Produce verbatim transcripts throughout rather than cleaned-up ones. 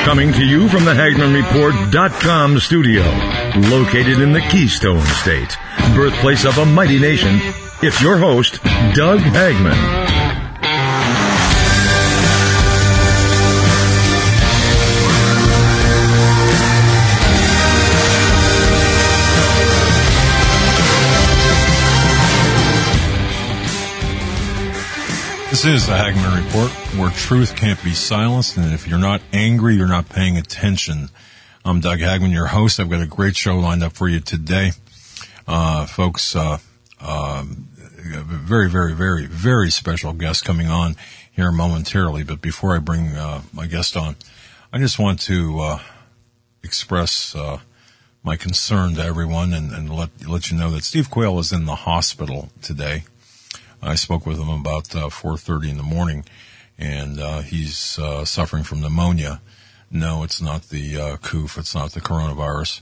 Coming to you from the Hagman Report dot com studio, located in the Keystone State, birthplace of a mighty nation, it's your host, Doug Hagman. This is the Hagman Report, where truth can't be silenced, and if you're not angry, you're not paying attention. I'm Doug Hagman, your host. I've got a great show lined up for you today. Uh, folks, uh, uh, a very, very, very, very special guest coming on here momentarily, but before I bring uh, my guest on, I just want to uh, express uh, my concern to everyone and, and let, let you know that Steve Quayle is in the hospital today. I spoke with him about uh, four thirty in the morning, and uh, he's uh, suffering from pneumonia. No, it's not the uh, C O F, it's not the coronavirus,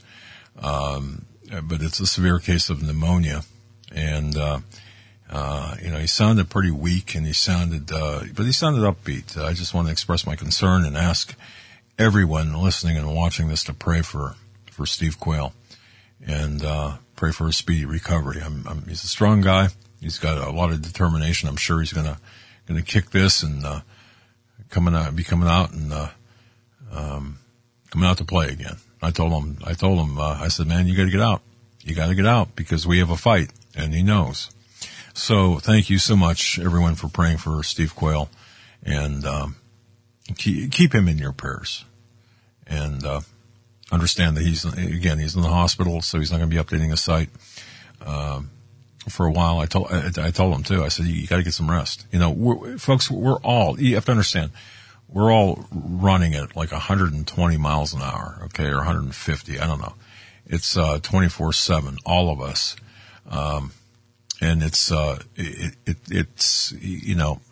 um, but it's a severe case of pneumonia. And, uh, uh, you know, he sounded pretty weak, and he sounded, uh, but he sounded upbeat. I just want to express my concern and ask everyone listening and watching this to pray for, for Steve Quayle and uh, pray for a speedy recovery. I'm, I'm, he's a strong guy. He's got a lot of determination. I'm sure he's gonna gonna kick this and uh, coming out, be coming out and uh, um, coming out to play again. I told him, I told him, uh, I said, man, you got to get out. You got to get out because we have a fight, and he knows. So thank you so much, everyone, for praying for Steve Quayle, and um, keep, keep him in your prayers. And uh, understand that he's again he's in the hospital, so he's not going to be updating his site. Um, For a while, I told I, I told him too. I said, "You, you got to get some rest." You know, we're, folks, we're all. You have to understand, we're all running at like one hundred twenty miles an hour, okay, or one hundred fifty. I don't know. It's uh, twenty-four seven, all of us, um, and it's uh, it, it it's you know,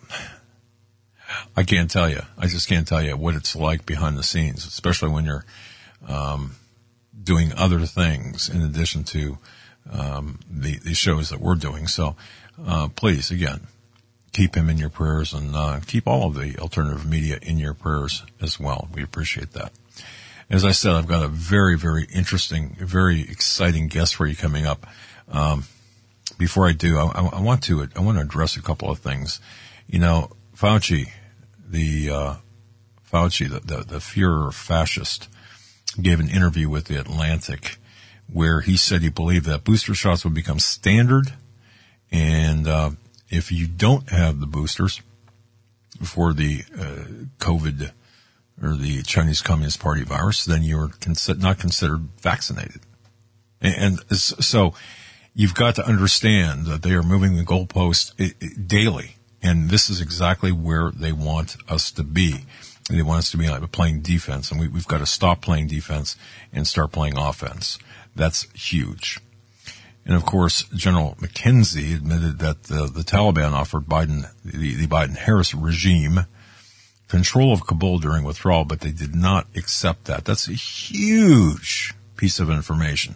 I can't tell you. I just can't tell you what it's like behind the scenes, especially when you're um, doing other things in addition to. Um, the, the shows that we're doing. So, uh, please, again, keep him in your prayers and, uh, keep all of the alternative media in your prayers as well. We appreciate that. As I said, I've got a very, very interesting, very exciting guest for you coming up. Um, before I do, I, I want to, I want to address a couple of things. You know, Fauci, the, uh, Fauci, the, the, the Führer fascist, gave an interview with the Atlantic where he said he believed that booster shots would become standard, and uh, if you don't have the boosters for the uh, COVID or the Chinese Communist Party virus, then you're con- not considered vaccinated. And, and so you've got to understand that they are moving the goalpost daily, and this is exactly where they want us to be. They want us to be like playing defense, and we, we've got to stop playing defense and start playing offense. That's huge. And of course, General McKenzie admitted that the, the Taliban offered Biden, the, the Biden-Harris regime, control of Kabul during withdrawal, but they did not accept that. That's a huge piece of information.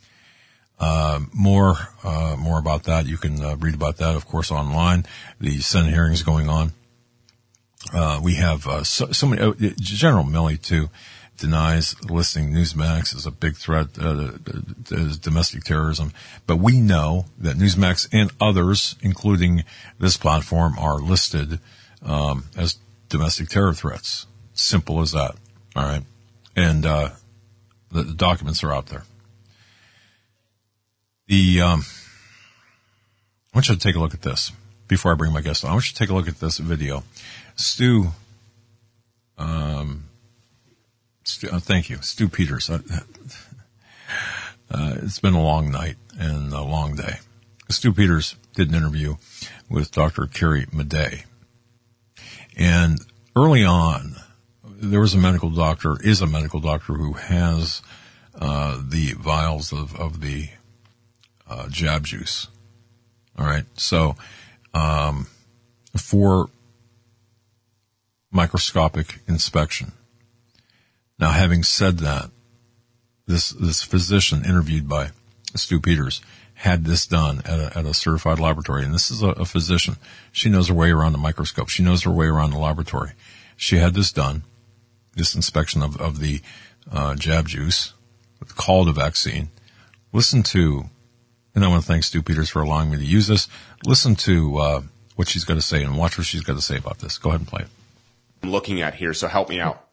Uh, more, uh, more about that. You can uh, read about that, of course, online. The Senate hearings going on. Uh, we have, uh, so, so many, uh, General Milley too, denies listing Newsmax as a big threat uh, as domestic terrorism. But we know that Newsmax and others, including this platform, are listed um, as domestic terror threats. Simple as that. All right. And uh, the, the documents are out there. The um, I want you to take a look at this before I bring my guest on. I want you to take a look at this video. Stu um Stu, uh, thank you, Stu Peters. Uh, uh, it's been a long night and a long day. Stu Peters did an interview with Doctor Carrie Madej. And early on, there was a medical doctor, is a medical doctor who has uh, the vials of, of the uh, jab juice. All right. So um, for microscopic inspection. Now, having said that, this this physician interviewed by Stu Peters had this done at a, at a certified laboratory, and this is a, a physician. She knows her way around the microscope. She knows her way around the laboratory. She had this done, this inspection of, of the uh, jab juice called a vaccine. Listen to, and I want to thank Stu Peters for allowing me to use this. Listen to uh, what she's got to say and watch what she's got to say about this. Go ahead and play it. I'm looking at here, so help me out.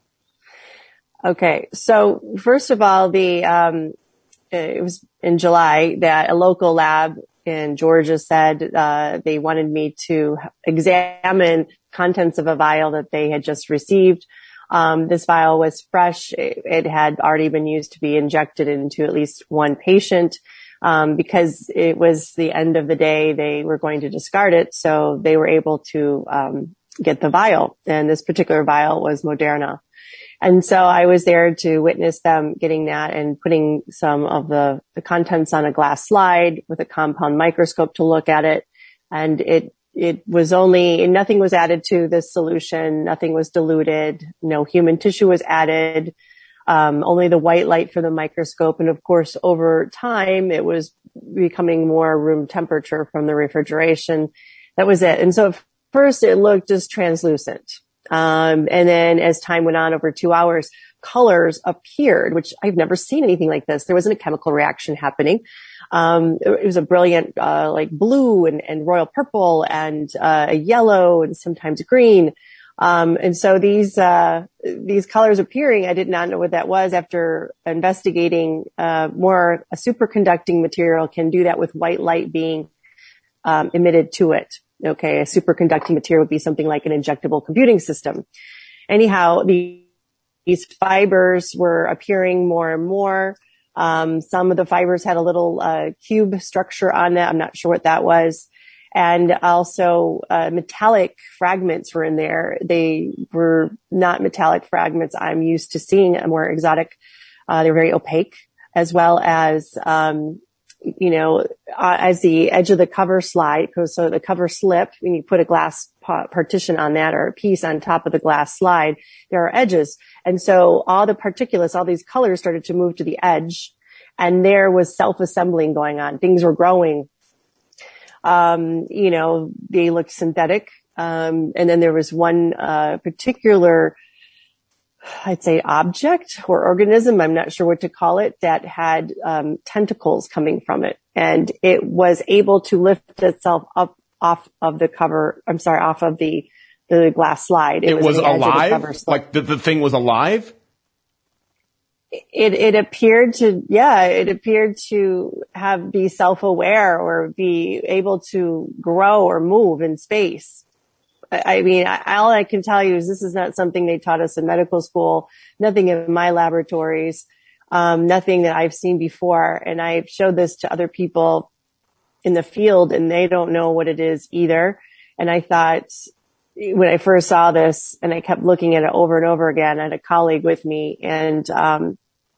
Okay, so first of all, the um, it was in July that a local lab in Georgia said uh, they wanted me to examine contents of a vial that they had just received. Um, this vial was fresh. It, it had already been used to be injected into at least one patient. Um, because it was the end of the day, they were going to discard it. So they were able to, um, get the vial. And this particular vial was Moderna. And so I was there to witness them getting that and putting some of the, the contents on a glass slide with a compound microscope to look at it. And it, it was only, nothing was added to this solution. Nothing was diluted. No human tissue was added. Um, only the white light for the microscope. And of course, over time, it was becoming more room temperature from the refrigeration. That was it. And so at first it looked just translucent. Um, and then as time went on, over two hours, colors appeared, which I've never seen anything like this. There wasn't a chemical reaction happening. Um, it was a brilliant, uh, like blue and, and royal purple and, uh, a yellow and sometimes green. Um, and so these, uh, these colors appearing, I did not know what that was. After investigating, uh, more a superconducting material can do that with white light being, um, emitted to it. Okay. A superconducting material would be something like an injectable computing system. Anyhow, the, these fibers were appearing more and more. Um, some of the fibers had a little, uh, cube structure on that. I'm not sure what that was. And also, uh, metallic fragments were in there. They were not metallic fragments I'm used to seeing, more exotic. Uh, they were very opaque, as well as, um, you know, uh, as the edge of the cover slide, so the cover slip, when you put a glass pa- partition on that or a piece on top of the glass slide, there are edges. And so all the particulates, all these colors started to move to the edge, and there was self-assembling going on. Things were growing. Um, you know, they looked synthetic. Um, and then there was one, uh, particular, I'd say object or organism, I'm not sure what to call it, that had, um, tentacles coming from it. And it was able to lift itself up off of the cover, I'm sorry, off of the, the glass slide. It, it was, was alive? Like the, the thing was alive? It, it appeared to, yeah, it appeared to have, be self-aware or be able to grow or move in space. I, I mean, I, all I can tell you is this is not something they taught us in medical school, nothing in my laboratories, um, nothing that I've seen before. And I've showed this to other people in the field and they don't know what it is either. And I thought, when I first saw this and I kept looking at it over and over again, I had a colleague with me and, um,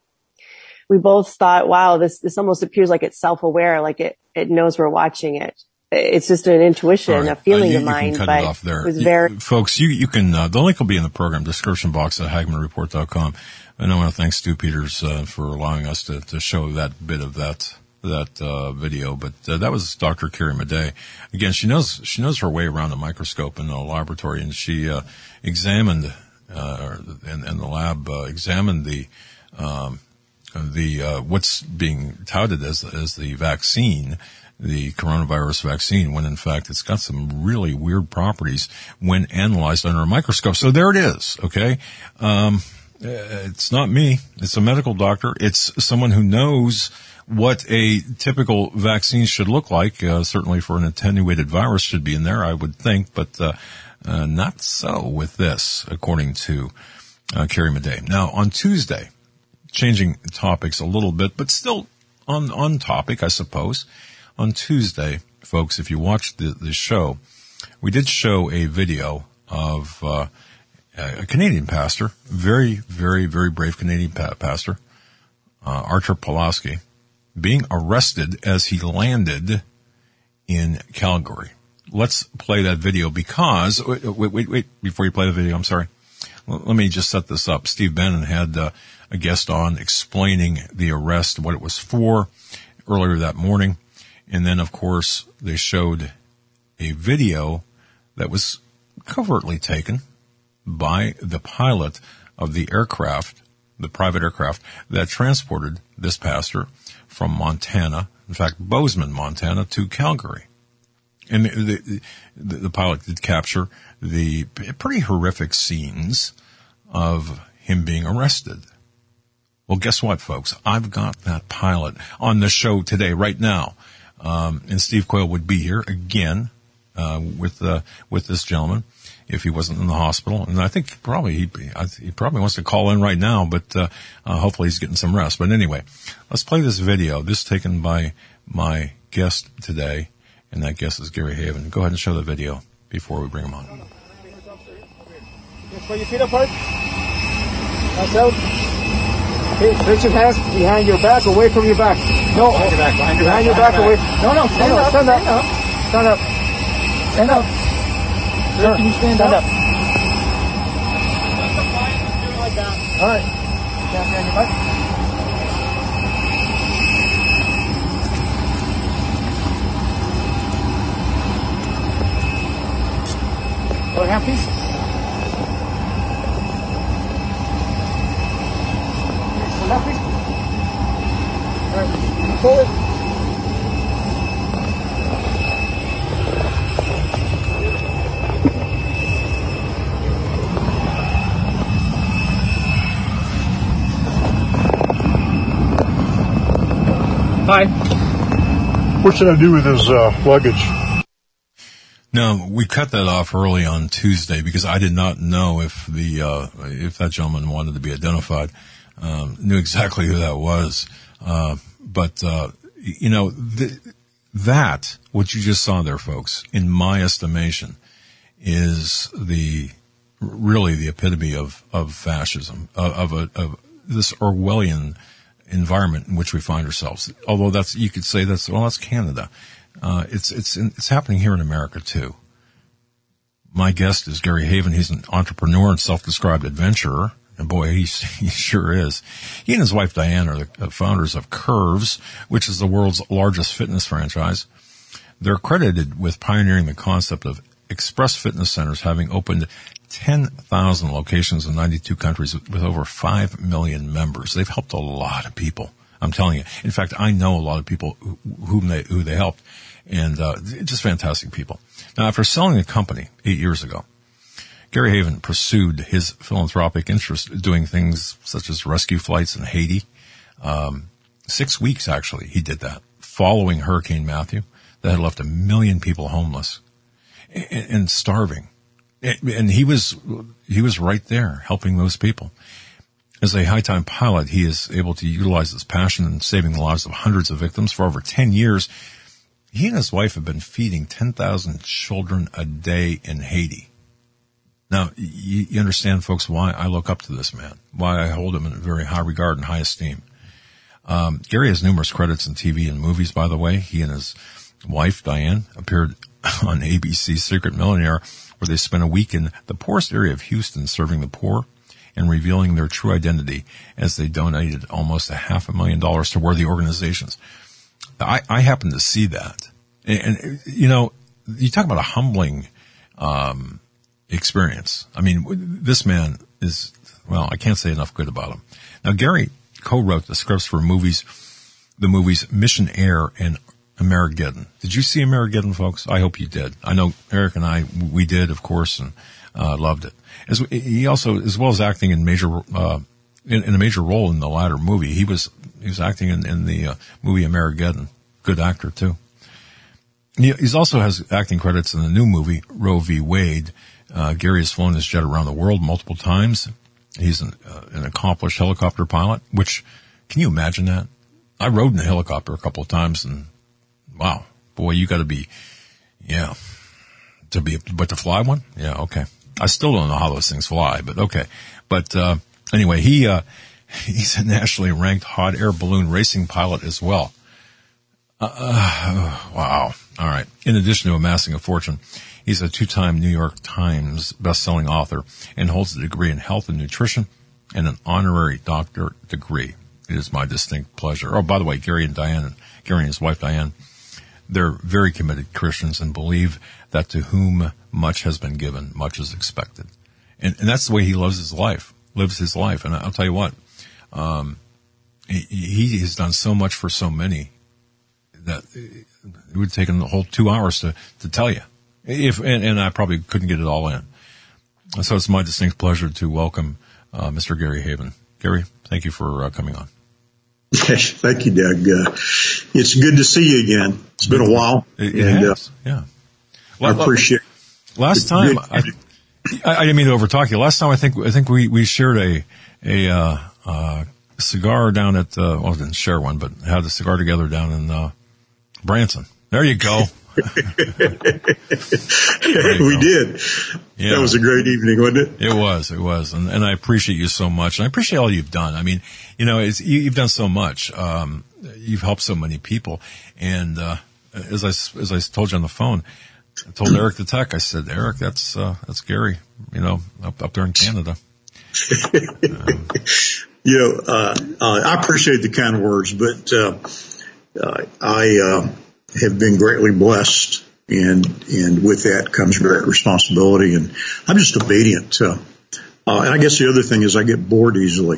we both thought, wow, this, this almost appears like it's self-aware, like it, it knows we're watching it. It's just an intuition, right. a feeling uh, you, of mine, but it, off there. It was very, you, folks, you, you can, uh, the link will be in the program description box at hagmann report dot com. And I want to thank Stu Peters, uh, for allowing us to, to show that bit of that. that uh video, but uh, that was Doctor Carrie Madej. Again, she knows she knows her way around a microscope in the laboratory, and she uh examined uh and, and the lab uh, examined the um the uh what's being touted as as the vaccine, the coronavirus vaccine, when in fact it's got some really weird properties when analyzed under a microscope. So there it is, okay? Um it's not me, it's a medical doctor, it's someone who knows what a typical vaccine should look like. Uh, certainly for an attenuated virus should be in there, I would think, but uh, uh not so with this, according to uh, Carrie Madej. Now, on Tuesday, changing topics a little bit, but still on on topic, I suppose. On Tuesday, folks, if you watched the, the show, we did show a video of uh, a Canadian pastor, very, very, very brave Canadian pa- pastor, uh, Artur Pawlowski, being arrested as he landed in Calgary. Let's play that video because, wait, wait, wait, wait before you play the video, I'm sorry. Let me just set this up. Steve Bannon had uh, a guest on explaining the arrest, what it was for, earlier that morning. And then, of course, they showed a video that was covertly taken by the pilot of the aircraft, the private aircraft that transported this pastor from Montana, in fact, Bozeman, Montana, to Calgary. And the, the, the pilot did capture the pretty horrific scenes of him being arrested. Well, guess what, folks? I've got that pilot on the show today, right now. Um, and Steve Quayle would be here again, uh, with, uh, with this gentleman if he wasn't in the hospital. And I think probably he, he probably wants to call in right now, but, uh, uh, hopefully he's getting some rest. But anyway, let's play this video. This is taken by my guest today, and that guest is Gary Haven. Go ahead and show the video before we bring him on. Just put your feet apart. That's out. Okay, place your hands behind your back, away from your back. No, behind your back, behind your behind back, your back, away. No, no, stand, no, up, stand, stand up. Stand up. Stand up. Sir, can you stand, stand up? up? Like that. All right. Down behind your back. Other hand, please. Left, please. All right, forward. Hi. What should I do with his uh, luggage? No, we cut that off early on Tuesday because I did not know if the uh, if that gentleman wanted to be identified. Um, knew exactly who that was. Uh, but, uh, you know, th- that, what you just saw there, folks, in my estimation, is the, really the epitome of, of fascism, of, of a, of this Orwellian environment in which we find ourselves. Although that's, you could say that's, well, that's Canada. Uh, it's, it's, it's happening here in America too. My guest is Gary Haven. He's an entrepreneur and self-described adventurer. And boy, he, he sure is. He and his wife Diane are the founders of Curves, which is the world's largest fitness franchise. They're credited with pioneering the concept of express fitness centers, having opened ten thousand locations in ninety-two countries with over five million members. They've helped a lot of people. I'm telling you. In fact, I know a lot of people who, whom they, who they helped, and uh, just fantastic people. Now, after selling the company eight years ago, Gary Haven pursued his philanthropic interest doing things such as rescue flights in Haiti. Um, six weeks, actually, he did that, following Hurricane Matthew that had left a million people homeless and, and starving. And he was, he was right there helping those people. As a high-time pilot, he is able to utilize his passion in saving the lives of hundreds of victims. For over ten years, he and his wife have been feeding ten thousand children a day in Haiti. Now, you, you understand, folks, why I look up to this man, why I hold him in very high regard and high esteem. Um, Gary has numerous credits in T V and movies, by the way. He and his wife, Diane, appeared on A B C's Secret Millionaire, where they spent a week in the poorest area of Houston serving the poor and revealing their true identity as they donated almost a half a million dollars to worthy organizations. I, I happened to see that. And, and, you know, you talk about a humbling um experience. I mean, this man is, well, I can't say enough good about him. Now, Gary co-wrote the scripts for movies, the movies Mission Air and Amerigeddon. Did you see Amerigeddon, folks? I hope you did. I know Eric and I, we did, of course, and uh, loved it. As he also, as well as acting in major, uh, in, in a major role in the latter movie, he was he was acting in, in the uh, movie Amerigeddon. Good actor too. He he's also has acting credits in the new movie Roe v. Wade. Uh, Gary has flown his jet around the world multiple times. He's an, uh, an accomplished helicopter pilot, which, can you imagine that? I rode in a helicopter a couple of times, and wow, boy, you gotta be, yeah, to be, but to fly one? Yeah, okay. I still don't know how those things fly, but okay. But, uh, anyway, he, uh, he's a nationally ranked hot air balloon racing pilot as well. Uh, uh, wow. All right. In addition to amassing a fortune, he's a two-time New York Times best-selling author and holds a degree in health and nutrition and an honorary doctor degree. It is my distinct pleasure. Oh, by the way, Gary and Diane, Gary and his wife Diane, they're very committed Christians and believe that to whom much has been given, much is expected. And, and that's the way he lives his life. lives his life. And I'll tell you what, um, he, he has done so much for so many that it would have taken the whole two hours to, to tell you. If, and, and I probably couldn't get it all in. And so it's my distinct pleasure to welcome, uh, Mister Gary Haven. Gary, thank you for uh, coming on. Yes, thank you, Doug. Uh, it's good to see you again. It's been a while. It, it and, has, uh, yeah. Well, I appreciate it. Last time, I, I didn't mean to overtalk you. Last time, I think, I think we, we shared a, a, uh, uh, cigar down at, uh, well, I didn't share one, but had a cigar together down in, uh, Branson. There you go. we go. did. Yeah. That was a great evening, wasn't it? It was, it was. And, and I appreciate you so much. And I appreciate all you've done. I mean, you know, it's, you, you've done so much. Um, you've helped so many people. And, uh, as I, as I told you on the phone, I told Eric the tech, I said, Eric, that's, uh, that's Gary, you know, up, up there in Canada. um, you know, uh, uh, I appreciate the kind words, but, uh, uh I, uh, have been greatly blessed, and and with that comes great responsibility, and I'm just obedient. Uh, uh, and I guess the other thing is I get bored easily.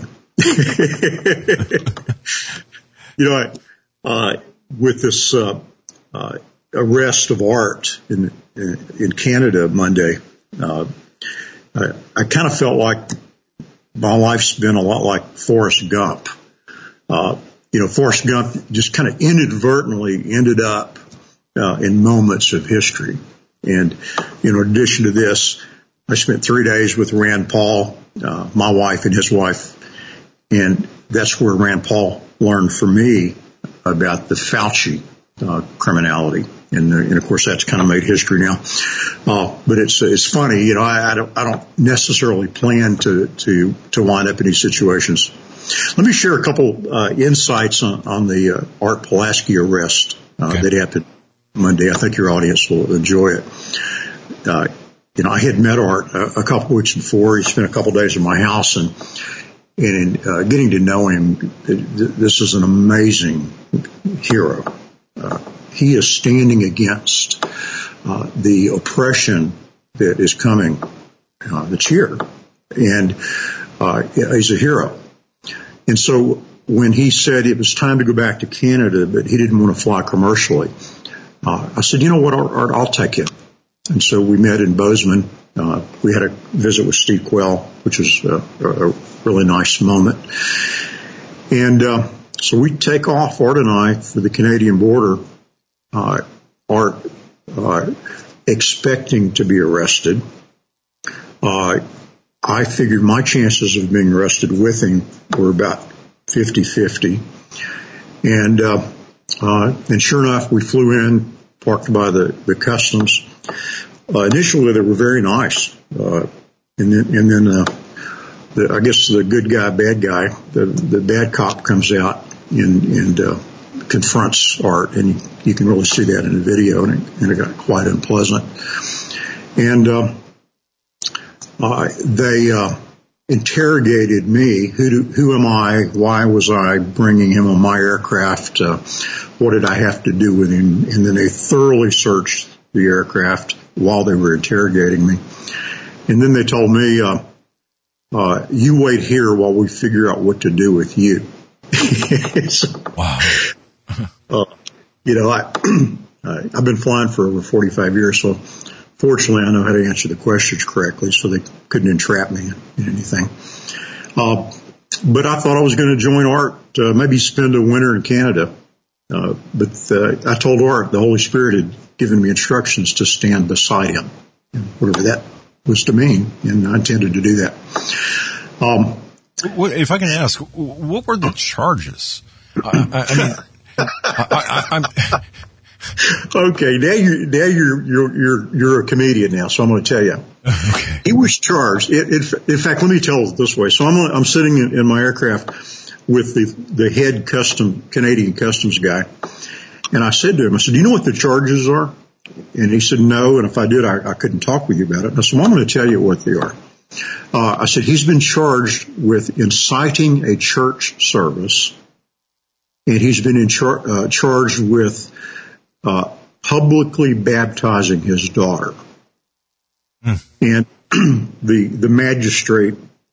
you know, I, uh, with this uh, uh, arrest of Art in in Canada Monday, uh, I, I kind of felt like my life's been a lot like Forrest Gump. Uh, You know, Forrest Gump just kind of inadvertently ended up uh, in moments of history. And, you know, in addition to this, I spent three days with Rand Paul, uh, my wife and his wife. And that's where Rand Paul learned from me about the Fauci uh, criminality. And, uh, and of course, that's kind of made history now. Uh, but it's it's funny, you know, I, I don't I don't necessarily plan to to to wind up in these situations. Let me share a couple uh, insights on, on the uh, Art Pulaski arrest uh, okay. that happened Monday. I think your audience will enjoy it. Uh, you know, I had met Art a, a couple weeks before. He spent a couple days at my house, and and in uh, getting to know him, this is an amazing hero. Uh, he is standing against uh, the oppression that is coming, uh, that's here, and uh, he's a hero. And so when he said it was time to go back to Canada, but he didn't want to fly commercially, uh, I said, you know what, Art, I'll take it. And so we met in Bozeman. Uh, we had a visit with Steve Quell, which was a, a really nice moment. And uh, so we take off, Art and I, for the Canadian border. Uh, Art uh, expecting to be arrested. Uh, I figured my chances of being arrested with him were about fifty-fifty. And, uh, uh, and sure enough, we flew in, parked by the, the customs. Uh, initially, they were very nice. Uh, and then, and then, uh, the, I guess the good guy, bad guy, the, the bad cop comes out and, and, uh, confronts Art. And you, you can really see that in the video, and it, and it got quite unpleasant. And, uh, Uh, they uh, interrogated me. Who do, who am I? Why was I bringing him on my aircraft? Uh, what did I have to do with him? And then they thoroughly searched the aircraft while they were interrogating me. And then they told me, uh, uh, you wait here while we figure out what to do with you. so, wow. uh, you know, I, I've been flying for over forty-five years, so fortunately, I know how to answer the questions correctly, so they couldn't entrap me in anything. Uh, but I thought I was going to join Art, uh, maybe spend a winter in Canada. Uh, but uh, I told Art the Holy Spirit had given me instructions to stand beside him, whatever that was to mean, and I intended to do that. Um, if I can ask, what were the charges? I, I, I mean, I, I, I'm. Okay, now you now you're you're you're you're a comedian now, so I'm going to tell you. Okay. He was charged. It, it, in fact, let me tell it this way. So I'm I'm sitting in, in my aircraft with the the head custom Canadian customs guy, and I said to him, I said, "Do you know what the charges are?" And he said, "No." And if I did, I, I couldn't talk with you about it. And I said, "Well, I'm going to tell you what they are." Uh, I said, "He's been charged with inciting a church service, and he's been in char- uh, charged with." Uh, publicly baptizing his daughter. Hmm. And the, the magistrate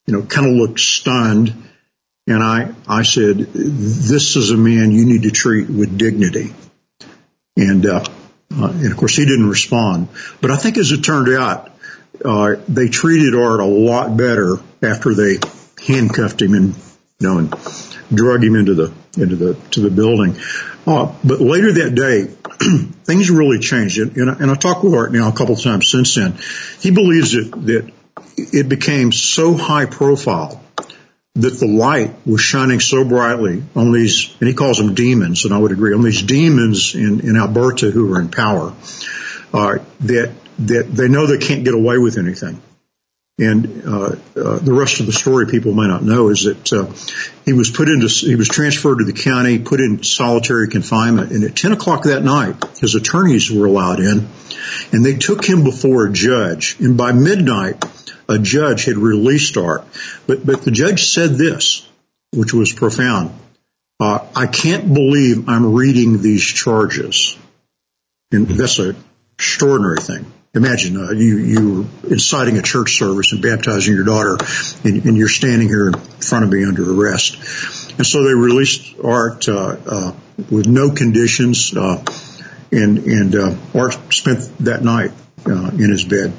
you know, kind of looked stunned. And I, I said, this is a man you need to treat with dignity. And, uh, uh, and of course he didn't respond. But I think as it turned out, uh, they treated Art a lot better after they handcuffed him and, you know, and drug him into the, into the, to the building. Uh, but later that day, things really changed. And, and I talked with Art now a couple of times since then. He believes that, that it became so high profile that the light was shining so brightly on these, and he calls them demons, and I would agree, on these demons in, in Alberta who are in power, uh, that, that they know they can't get away with anything. And, uh, uh, the rest of the story people may not know is that, uh, he was put into, he was transferred to the county, put in solitary confinement, and at ten o'clock that night, his attorneys were allowed in, and they took him before a judge, and by midnight, a judge had released Art. But, but the judge said this, which was profound. Uh, I can't believe I'm reading these charges. And that's an extraordinary thing. Imagine, uh, you, you inciting a church service and baptizing your daughter, and, and you're standing here in front of me under arrest. And so they released Art, uh, uh, with no conditions, uh, and, and, uh, Art spent that night, uh, in his bed.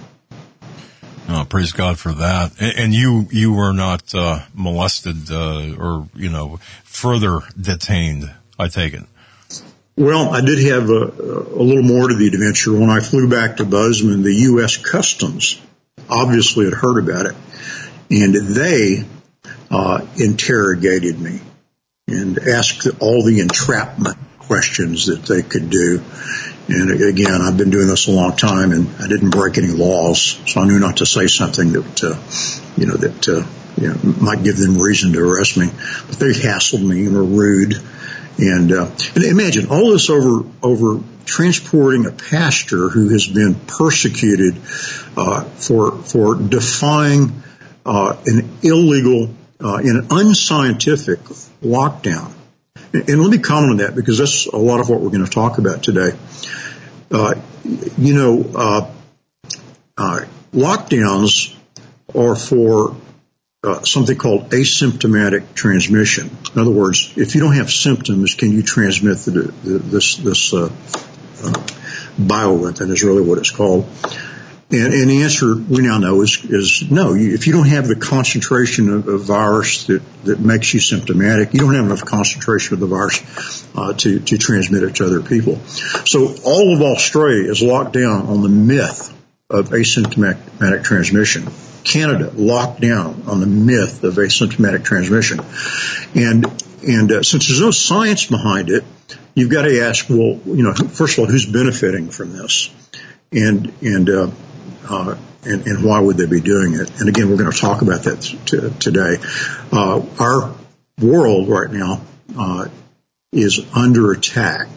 Oh, praise God for that. And, and you, you were not, uh, molested, uh, or, you know, further detained, I take it. Well, I did have a, a little more to the adventure. When I flew back to Bozeman, the U S Customs obviously had heard about it, and they, uh, interrogated me and asked all the entrapment questions that they could do. And again, I've been doing this a long time, and I didn't break any laws, so I knew not to say something that, uh, you know, that, uh, you know, might give them reason to arrest me. But they hassled me and were rude. And, uh, and imagine all this over, over transporting a pastor who has been persecuted, uh, for, for defying, uh, an illegal, uh, an unscientific lockdown. And let me comment on that, because that's a lot of what we're going to talk about today. Uh, you know, uh, uh, lockdowns are for uh, something called asymptomatic transmission. In other words, if you don't have symptoms, can you transmit the, the, this, this uh, uh, bioweapon is really what it's called. And, and the answer we now know is, is no. You, if you don't have the concentration of, of virus that, that makes you symptomatic, you don't have enough concentration of the virus uh, to, to transmit it to other people. So all of Australia is locked down on the myth of asymptomatic transmission. Canada locked down on the myth of asymptomatic transmission. And, and uh, since there's no science behind it, you've got to ask, well, you know, first of all, who's benefiting from this? And, and, uh, Uh, and, and why would they be doing it? And again, we're going to talk about that t- today. Uh, our world right now uh, is under attack,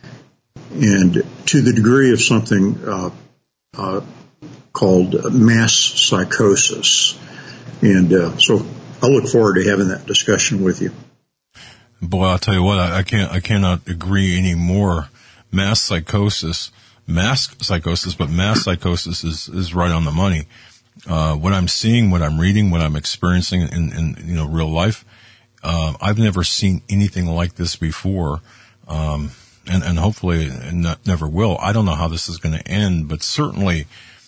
and to the degree of something uh, uh, called mass psychosis. And uh, so I look forward to having that discussion with you. Boy, I'll tell you what, I, I can't, I cannot agree any more. Mass psychosis. Mass psychosis, but mass psychosis is, is right on the money. Uh, what I'm seeing, what I'm reading, what I'm experiencing in, in you know, real life, uh, I've never seen anything like this before. Um, and, and hopefully not, never will. I don't know how this is going to end, but certainly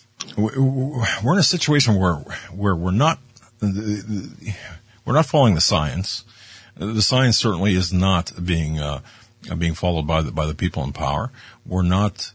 we're in a situation where, where we're not, we're not following the science. The science certainly is not being, uh, being followed by the, by the people in power. We're not,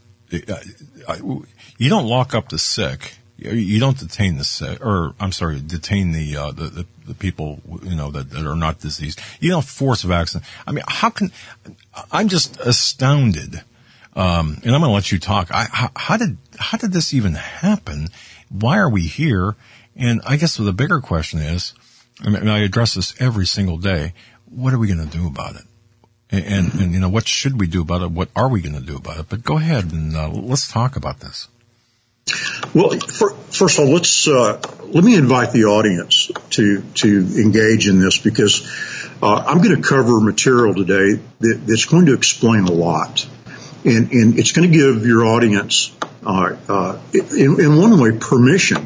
you don't lock up the sick. You don't detain the sick, or I'm sorry, detain the, uh, the, the, the people, you know, that, that are not diseased. You don't force vaccine. I mean, how can, I'm just astounded. Um, and I'm going to let you talk. I, how, how did, how did this even happen? Why are we here? And I guess the bigger question is, I mean, I address this every single day. What are we going to do about it? And, and, and, you know, what should we do about it? What are we going to do about it? But go ahead and uh, let's talk about this. Well, for, first of all, let's uh, let me invite the audience to to engage in this, because uh, I'm going to cover material today that, that's going to explain a lot, and, and it's going to give your audience, uh, uh, in, in one way, permission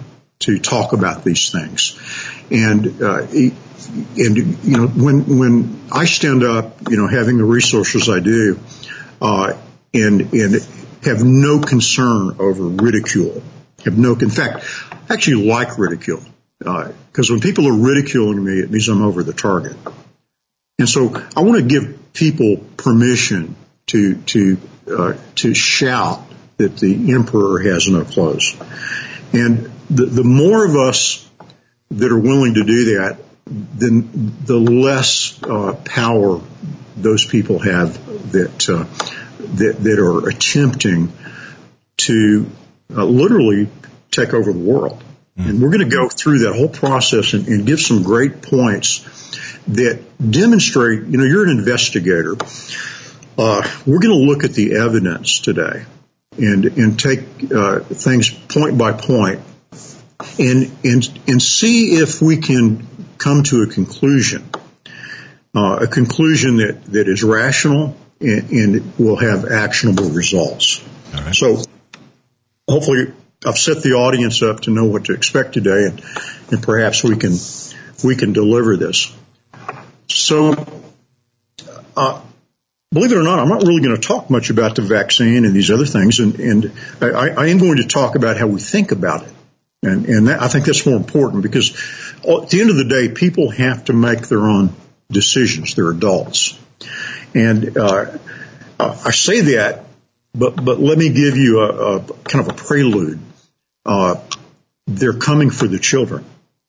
to talk about these things. And, uh, and, you know, when, when I stand up, you know, having the resources I do, uh, and, and have no concern over ridicule, have no, in fact, I actually like ridicule, uh, because when people are ridiculing me, it means I'm over the target. And so I want to give people permission to, to, uh, to shout that the emperor has no clothes. And the, the more of us that are willing to do that, then the less uh, power those people have that, uh, that, that are attempting to uh, literally take over the world. Mm. And we're going to go through that whole process and, and give some great points that demonstrate, you know, you're an investigator. Uh, we're going to look at the evidence today and, and take uh, things point by point and, and, and see if we can come to a conclusion, uh, a conclusion that, that is rational and, and will have actionable results. All right. So hopefully I've set the audience up to know what to expect today, and, and perhaps we can, we can deliver this. So, uh, believe it or not, I'm not really going to talk much about the vaccine and these other things, and, and I, I am going to talk about how we think about it. And, and that, I think that's more important, because at the end of the day, people have to make their own decisions. They're adults. And uh, I say that, but, but let me give you a, a kind of a prelude. Uh, they're coming for the children.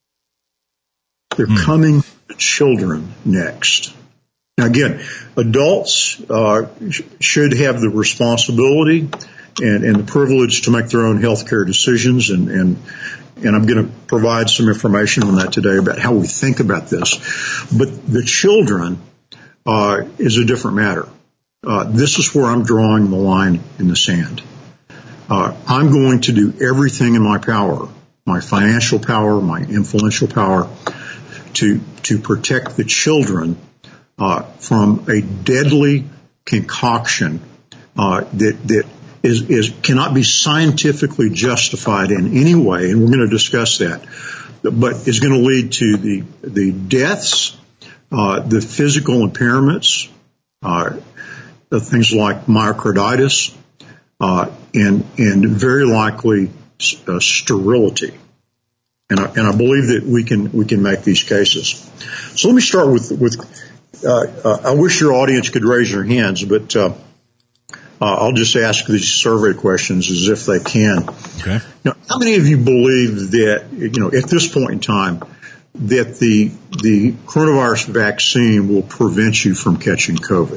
They're mm. coming for the children next. Now, again, adults uh, sh- should have the responsibility and, and the privilege to make their own health care decisions, and, and, and I'm going to provide some information on that today about how we think about this. But the children uh, is a different matter. Uh, this is where I'm drawing the line in the sand. Uh, I'm going to do everything in my power, my financial power, my influential power, to to protect the children uh, from a deadly concoction uh, that that is, is cannot be scientifically justified in any way, and we're going to discuss that. But is going to lead to the the deaths, uh, the physical impairments, uh, the things like myocarditis, uh, and and very likely uh, sterility. And I, and I believe that we can we can make these cases. So let me start with with. Uh, uh, I wish your audience could raise their hands, but uh, uh, I'll just ask these survey questions as if they can. Okay. Now, how many of you believe that, you know, at this point in time, that the the coronavirus vaccine will prevent you from catching COVID?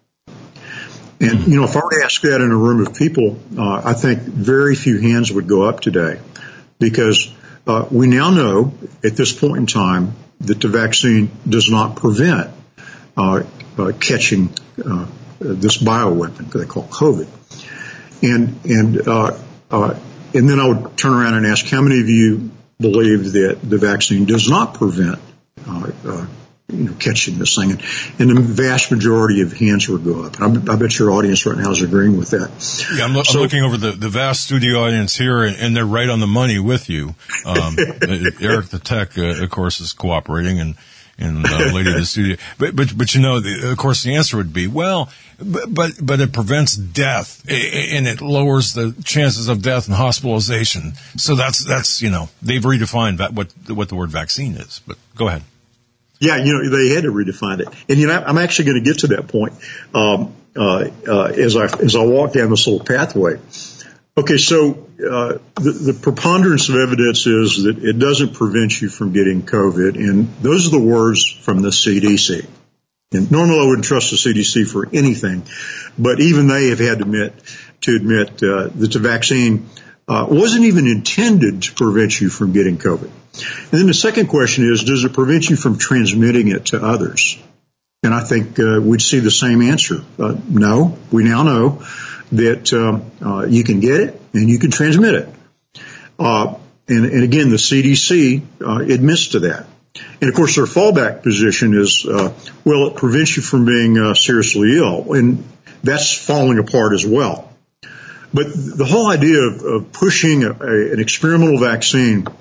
And, you know, if I were to ask that in a room of people, uh, I think very few hands would go up today, because uh, we now know at this point in time that the vaccine does not prevent uh, uh, catching uh, this bioweapon that they call COVID. And and uh, uh, and then I would turn around and ask, how many of you believe that the vaccine does not prevent uh, uh, you know, catching this thing? And, and the vast majority of hands would go up. I, I bet your audience right now is agreeing with that. Yeah, I'm, lo- so, I'm looking over the, the vast studio audience here, and, and they're right on the money with you. Um, Eric the Tech, uh, of course, is cooperating, and and uh, Lady of the Studio. But, but, but you know, the, of course, the answer would be, well, but, but, but it prevents death, and it lowers the chances of death and hospitalization. So that's, that's, you know, they've redefined va- what, what the word vaccine is. But go ahead. Yeah, you know, they had to redefine it. And, you know, I'm actually going to get to that point, um, uh, uh, as I, as I walk down this little pathway. Okay, so uh, the, the preponderance of evidence is that it doesn't prevent you from getting COVID, and those are the words from the C D C. And normally I wouldn't trust the C D C for anything, but even they have had to admit to admit uh, that the vaccine uh, wasn't even intended to prevent you from getting COVID. And then the second question is, does it prevent you from transmitting it to others? And I think uh, we'd see the same answer. Uh, no, we now know that um, uh, you can get it and you can transmit it. Uh, and, and again, the C D C uh, admits to that. And of course, their fallback position is, uh, well, it prevents you from being uh, seriously ill, and that's falling apart as well. But the whole idea of, of pushing a, a, an experimental vaccine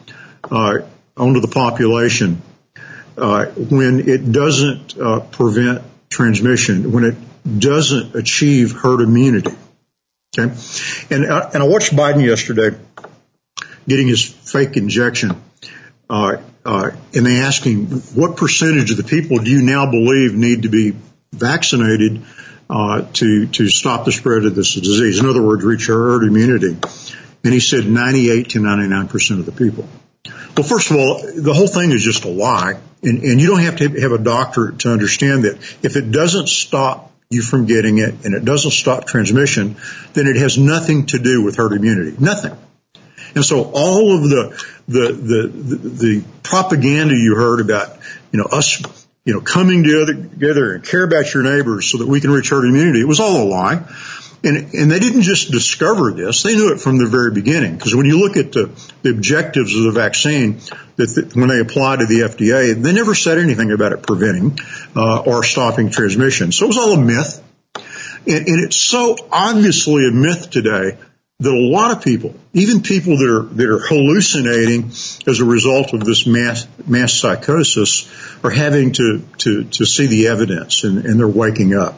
uh, onto the population uh, when it doesn't uh, prevent transmission, when it doesn't achieve herd immunity. Okay, and uh, and I watched Biden yesterday getting his fake injection, uh, uh, and they asked him, what percentage of the people do you now believe need to be vaccinated uh, to to stop the spread of this disease? In other words, reach herd immunity. And he said ninety-eight to ninety-nine percent of the people. Well, first of all, the whole thing is just a lie, and, and you don't have to have a doctor to understand that if it doesn't stop you from getting it and it doesn't stop transmission, then it has nothing to do with herd immunity. Nothing. And so all of the the the the, the propaganda you heard about, you know, us, you know, coming together, together and care about your neighbors so that we can reach herd immunity, it was all a lie. And, and they didn't just discover this. They knew it from the very beginning. Because when you look at the, the objectives of the vaccine, that the, when they applied to the F D A, they never said anything about it preventing uh, or stopping transmission. So it was all a myth. And, and it's so obviously a myth today that a lot of people, even people that are that are hallucinating as a result of this mass mass psychosis, are having to to, to see the evidence, and, and they're waking up.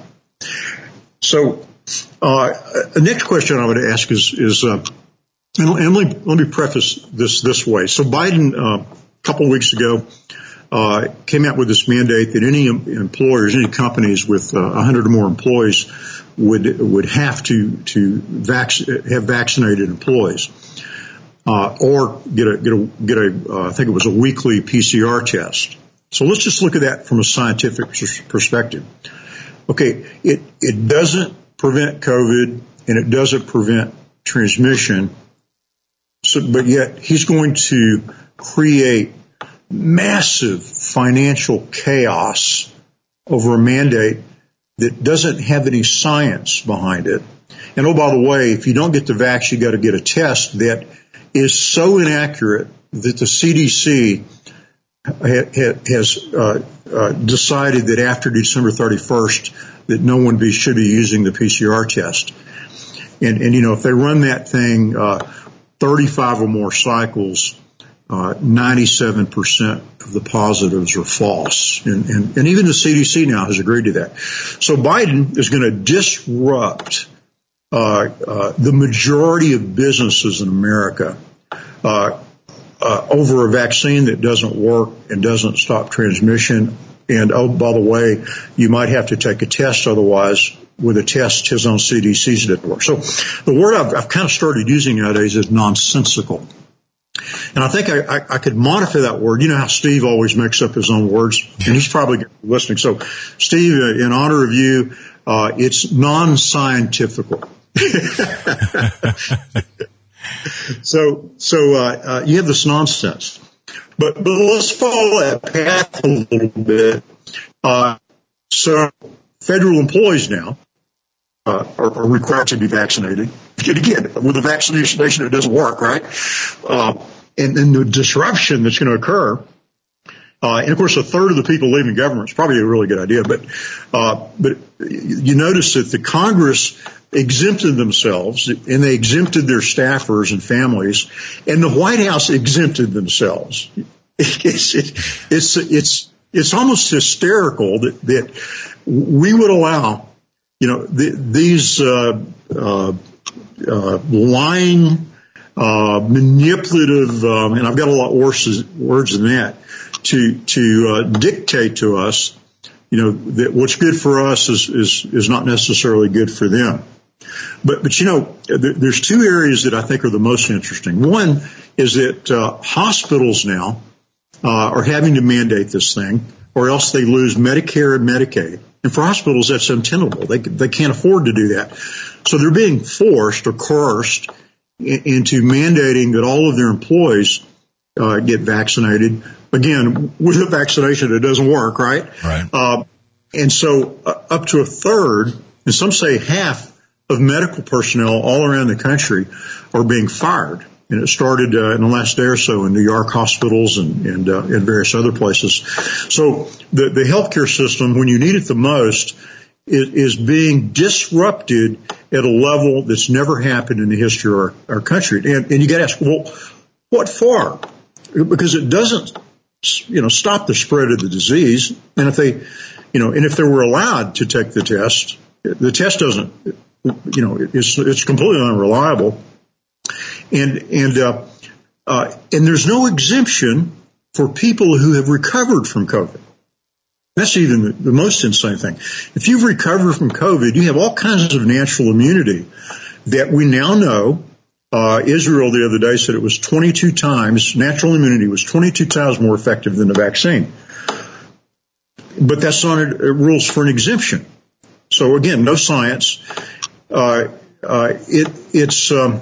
So. Uh, the next question I would ask is, is uh, and, and let, me, let me preface this this way. So Biden, uh, a couple of weeks ago, uh, came out with this mandate that any employers, any companies with uh, one hundred or more employees would would have to to vac- have vaccinated employees, uh, or get a get a get a uh, I think it was a weekly P C R test. So let's just look at that from a scientific perspective. Okay, it it doesn't prevent COVID, and it doesn't prevent transmission. So, but yet he's going to create massive financial chaos over a mandate that doesn't have any science behind it. And oh, by the way, if you don't get the vax, you got to get a test that is so inaccurate that the C D C ha- ha- has uh, uh, decided that after December thirty-first, that no one be, should be using the P C R test. And, and you know, if they run that thing uh, thirty-five or more cycles, uh, ninety-seven percent of the positives are false. And, and, and even the C D C now has agreed to that. So Biden is going to disrupt uh, uh, the majority of businesses in America uh, uh, over a vaccine that doesn't work and doesn't stop transmission. And, oh, by the way, you might have to take a test otherwise. With a test, his own C D Cs didn't work. So the word I've, I've kind of started using nowadays is nonsensical. And I think I, I, I could modify that word. You know how Steve always makes up his own words? And he's probably listening. So, Steve, in honor of you, uh, it's non-scientifical. so, so, uh, uh, you have this nonsense. But, but let's follow that path a little bit. Uh, so federal employees now, uh, are, are required to be vaccinated. And again, with a vaccination, it doesn't work, right? Uh, and then the disruption that's going to occur. Uh, and of course, a third of the people leaving government is probably a really good idea. But, uh, but you notice that the Congress exempted themselves, and they exempted their staffers and families, and the White House exempted themselves. It's, it, it's, it's, it's almost hysterical that, that we would allow, you know, the, these, uh, uh, uh, lying, uh, manipulative, um, and I've got a lot worse words than that, to, to, uh, dictate to us, you know, that what's good for us is, is, is not necessarily good for them. But, but you know, there, there's two areas that I think are the most interesting. One is that, uh, hospitals now, uh, are having to mandate this thing, or else they lose Medicare and Medicaid. And for hospitals, that's untenable. They, they can't afford to do that. So they're being forced or coerced into mandating that all of their employees uh, get vaccinated. Again, with a vaccination, it doesn't work, right? Right. Uh, and so uh, up to a third, and some say half of medical personnel all around the country are being fired. And it started uh, in the last day or so in New York hospitals and and, uh, and various other places. So the, the healthcare system, when you need it the most, is, is being disrupted at a level that's never happened in the history of our, our country. And, and you got to ask, well, what for? because it doesn't, you know, stop the spread of the disease. And if they, you know, and if they were allowed to take the test, the test doesn't, you know, it's, it's completely unreliable. And, and, uh, uh, and there's no exemption for people who have recovered from COVID. That's even the, the most insane thing. If you've recovered from COVID, you have all kinds of natural immunity that we now know. Uh, Israel the other day said it was twenty-two times, natural immunity was twenty-two times more effective than the vaccine. But that's not a, a rules for an exemption. So again, no science. Uh, uh, it, it's, um,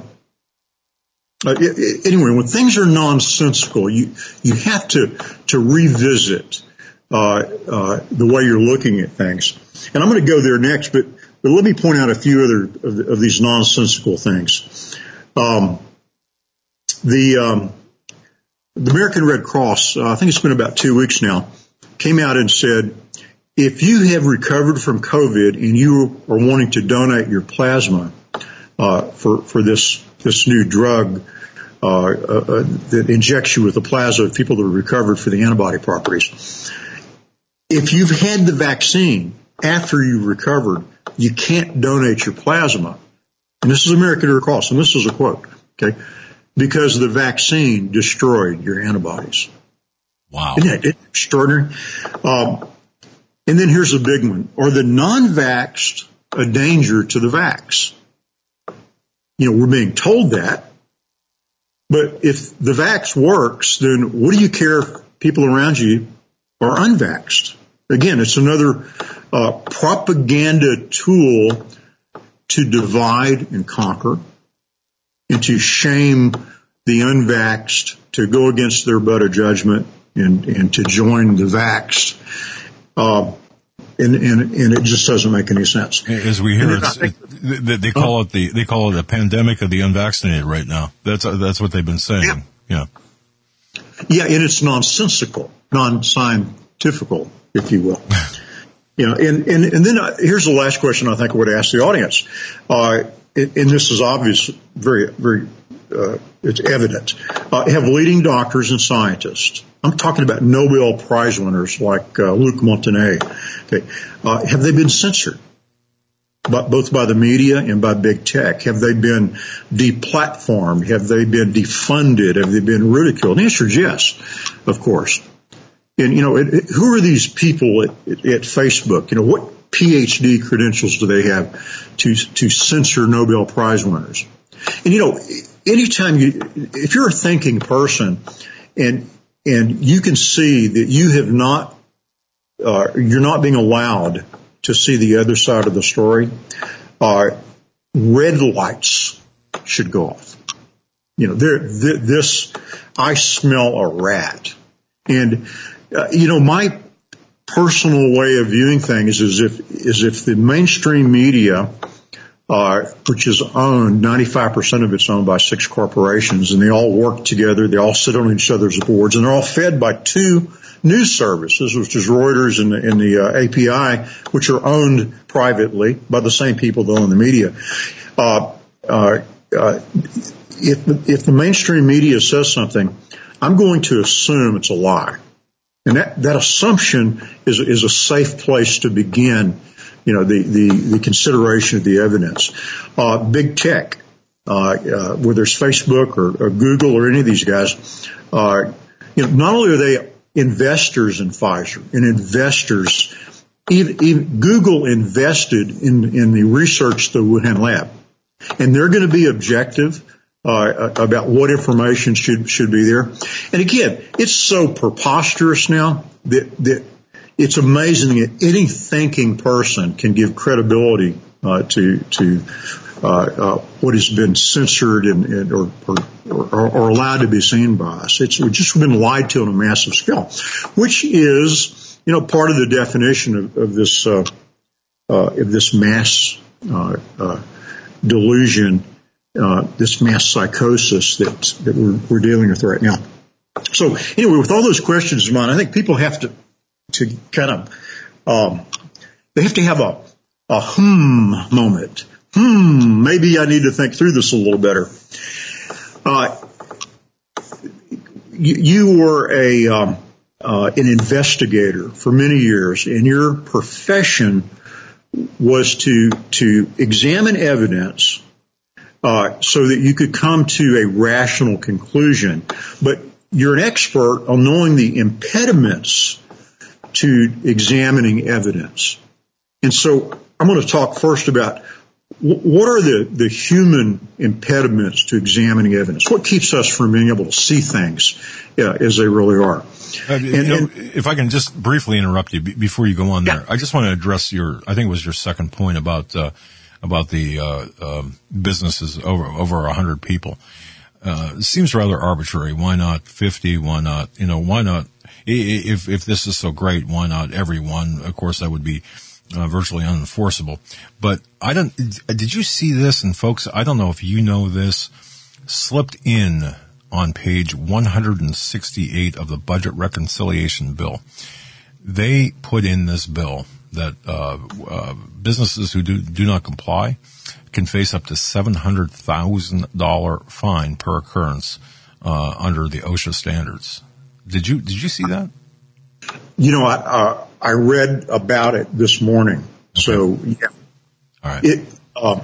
uh, it, it, anyway, when things are nonsensical, you, you have to, to revisit, uh, uh, the way you're looking at things. And I'm going to go there next, but, but let me point out a few other of, the, of these nonsensical things. Um, the, um, the American Red Cross, uh, I think it's been about two weeks now, came out and said, if you have recovered from COVID and you are wanting to donate your plasma, uh, for, for this, this new drug, uh, uh, that injects you with the plasma of people that are recovered for the antibody properties. If you've had the vaccine after you recovered, you can't donate your plasma. And this is American Red Cross, and this is a quote, okay, because the vaccine destroyed your antibodies. Wow. Isn't that extraordinary? Um, and then here's a big one. Are the non-vaxxed a danger to the vax? You know, we're being told that. But if the vax works, then what do you care if people around you are unvaxxed? Again, it's another uh, propaganda tool to divide and conquer, and to shame the unvaxxed, to go against their better judgment, and, and to join the vaxxed. Uh, and, and, and it just doesn't make any sense. As we hear, it's, it, they, they call it the they call it a pandemic of the unvaccinated right now. That's that's what they've been saying. Yeah, yeah, yeah and it's nonsensical, non-scientifical, if you will. You know, and, and, and then uh, here's the last question I think I would ask the audience. Uh, and, and this is obvious, very, very, uh, it's evident. Uh, have leading doctors and scientists, I'm talking about Nobel Prize winners like uh, Luc Montagnier, okay, uh, have they been censored? But both by the media and by big tech? Have they been deplatformed? Have they been defunded? Have they been ridiculed? The answer is yes, of course. And, you know, it, it, who are these people at, at, at Facebook? You know, what P H D credentials do they have to to censor Nobel Prize winners? And, you know, anytime you, if you're a thinking person and and you can see that you have not, uh, you're not being allowed to see the other side of the story, uh, red lights should go off. You know, there, th- this, I smell a rat. And, uh, you know, my personal way of viewing things is if, is if the mainstream media, uh, which is owned, ninety-five percent of it's owned by six corporations, and they all work together, they all sit on each other's boards, and they're all fed by two news services, which is Reuters and the, and the uh, A P I, which are owned privately by the same people that own the media. Uh, uh, uh, if, if the mainstream media says something, I'm going to assume it's a lie. And that, that assumption is, is a safe place to begin, you know, the, the, the consideration of the evidence. Uh, big tech, uh, uh, whether it's Facebook or, or Google or any of these guys, uh, you know, not only are they investors in Pfizer and investors, even, even Google invested in, in the research of the Wuhan lab, and they're going to be objective uh, about what information should should be there. And again, it's so preposterous now that that it's amazing that any thinking person can give credibility uh, to to uh, uh, what has been censored and, and or, or, or allowed to be seen by us. It's we've just been lied to on a massive scale, which is, you know, part of the definition of, of this uh, uh, of this mass uh, uh, delusion, uh, this mass psychosis that that we're, we're dealing with right now. So anyway, with all those questions in mind, I think people have to to kind of um, they have to have a a hmm moment. Hmm, maybe I need to think through this a little better. Uh, you, you were a um, uh, an investigator for many years, and your profession was to to examine evidence uh, so that you could come to a rational conclusion. But you're an expert on knowing the impediments to examining evidence. And so I'm going to talk first about what are the, the human impediments to examining evidence? What keeps us from being able to see things uh, as they really are? Uh, and, you know, and, if I can just briefly interrupt you b- before you go on there, yeah. I just want to address your, I think it was your second point about uh, about the uh, um, businesses over over a hundred people. Uh, it seems rather arbitrary. Why not fifty? Why not, you know, why not, if, if this is so great, why not everyone? Of course, that would be uh, virtually unenforceable. But I don't, did you see this? And folks, I don't know if you know this, slipped in on page one hundred sixty-eight of the Budget Reconciliation Bill. They put in this bill that, uh, uh, businesses who do, do not comply can face up to seven hundred thousand dollars fine per occurrence uh, under the OSHA standards. Did you did you see that? You know, I uh, I read about it this morning. Okay. So yeah, all right. It, uh,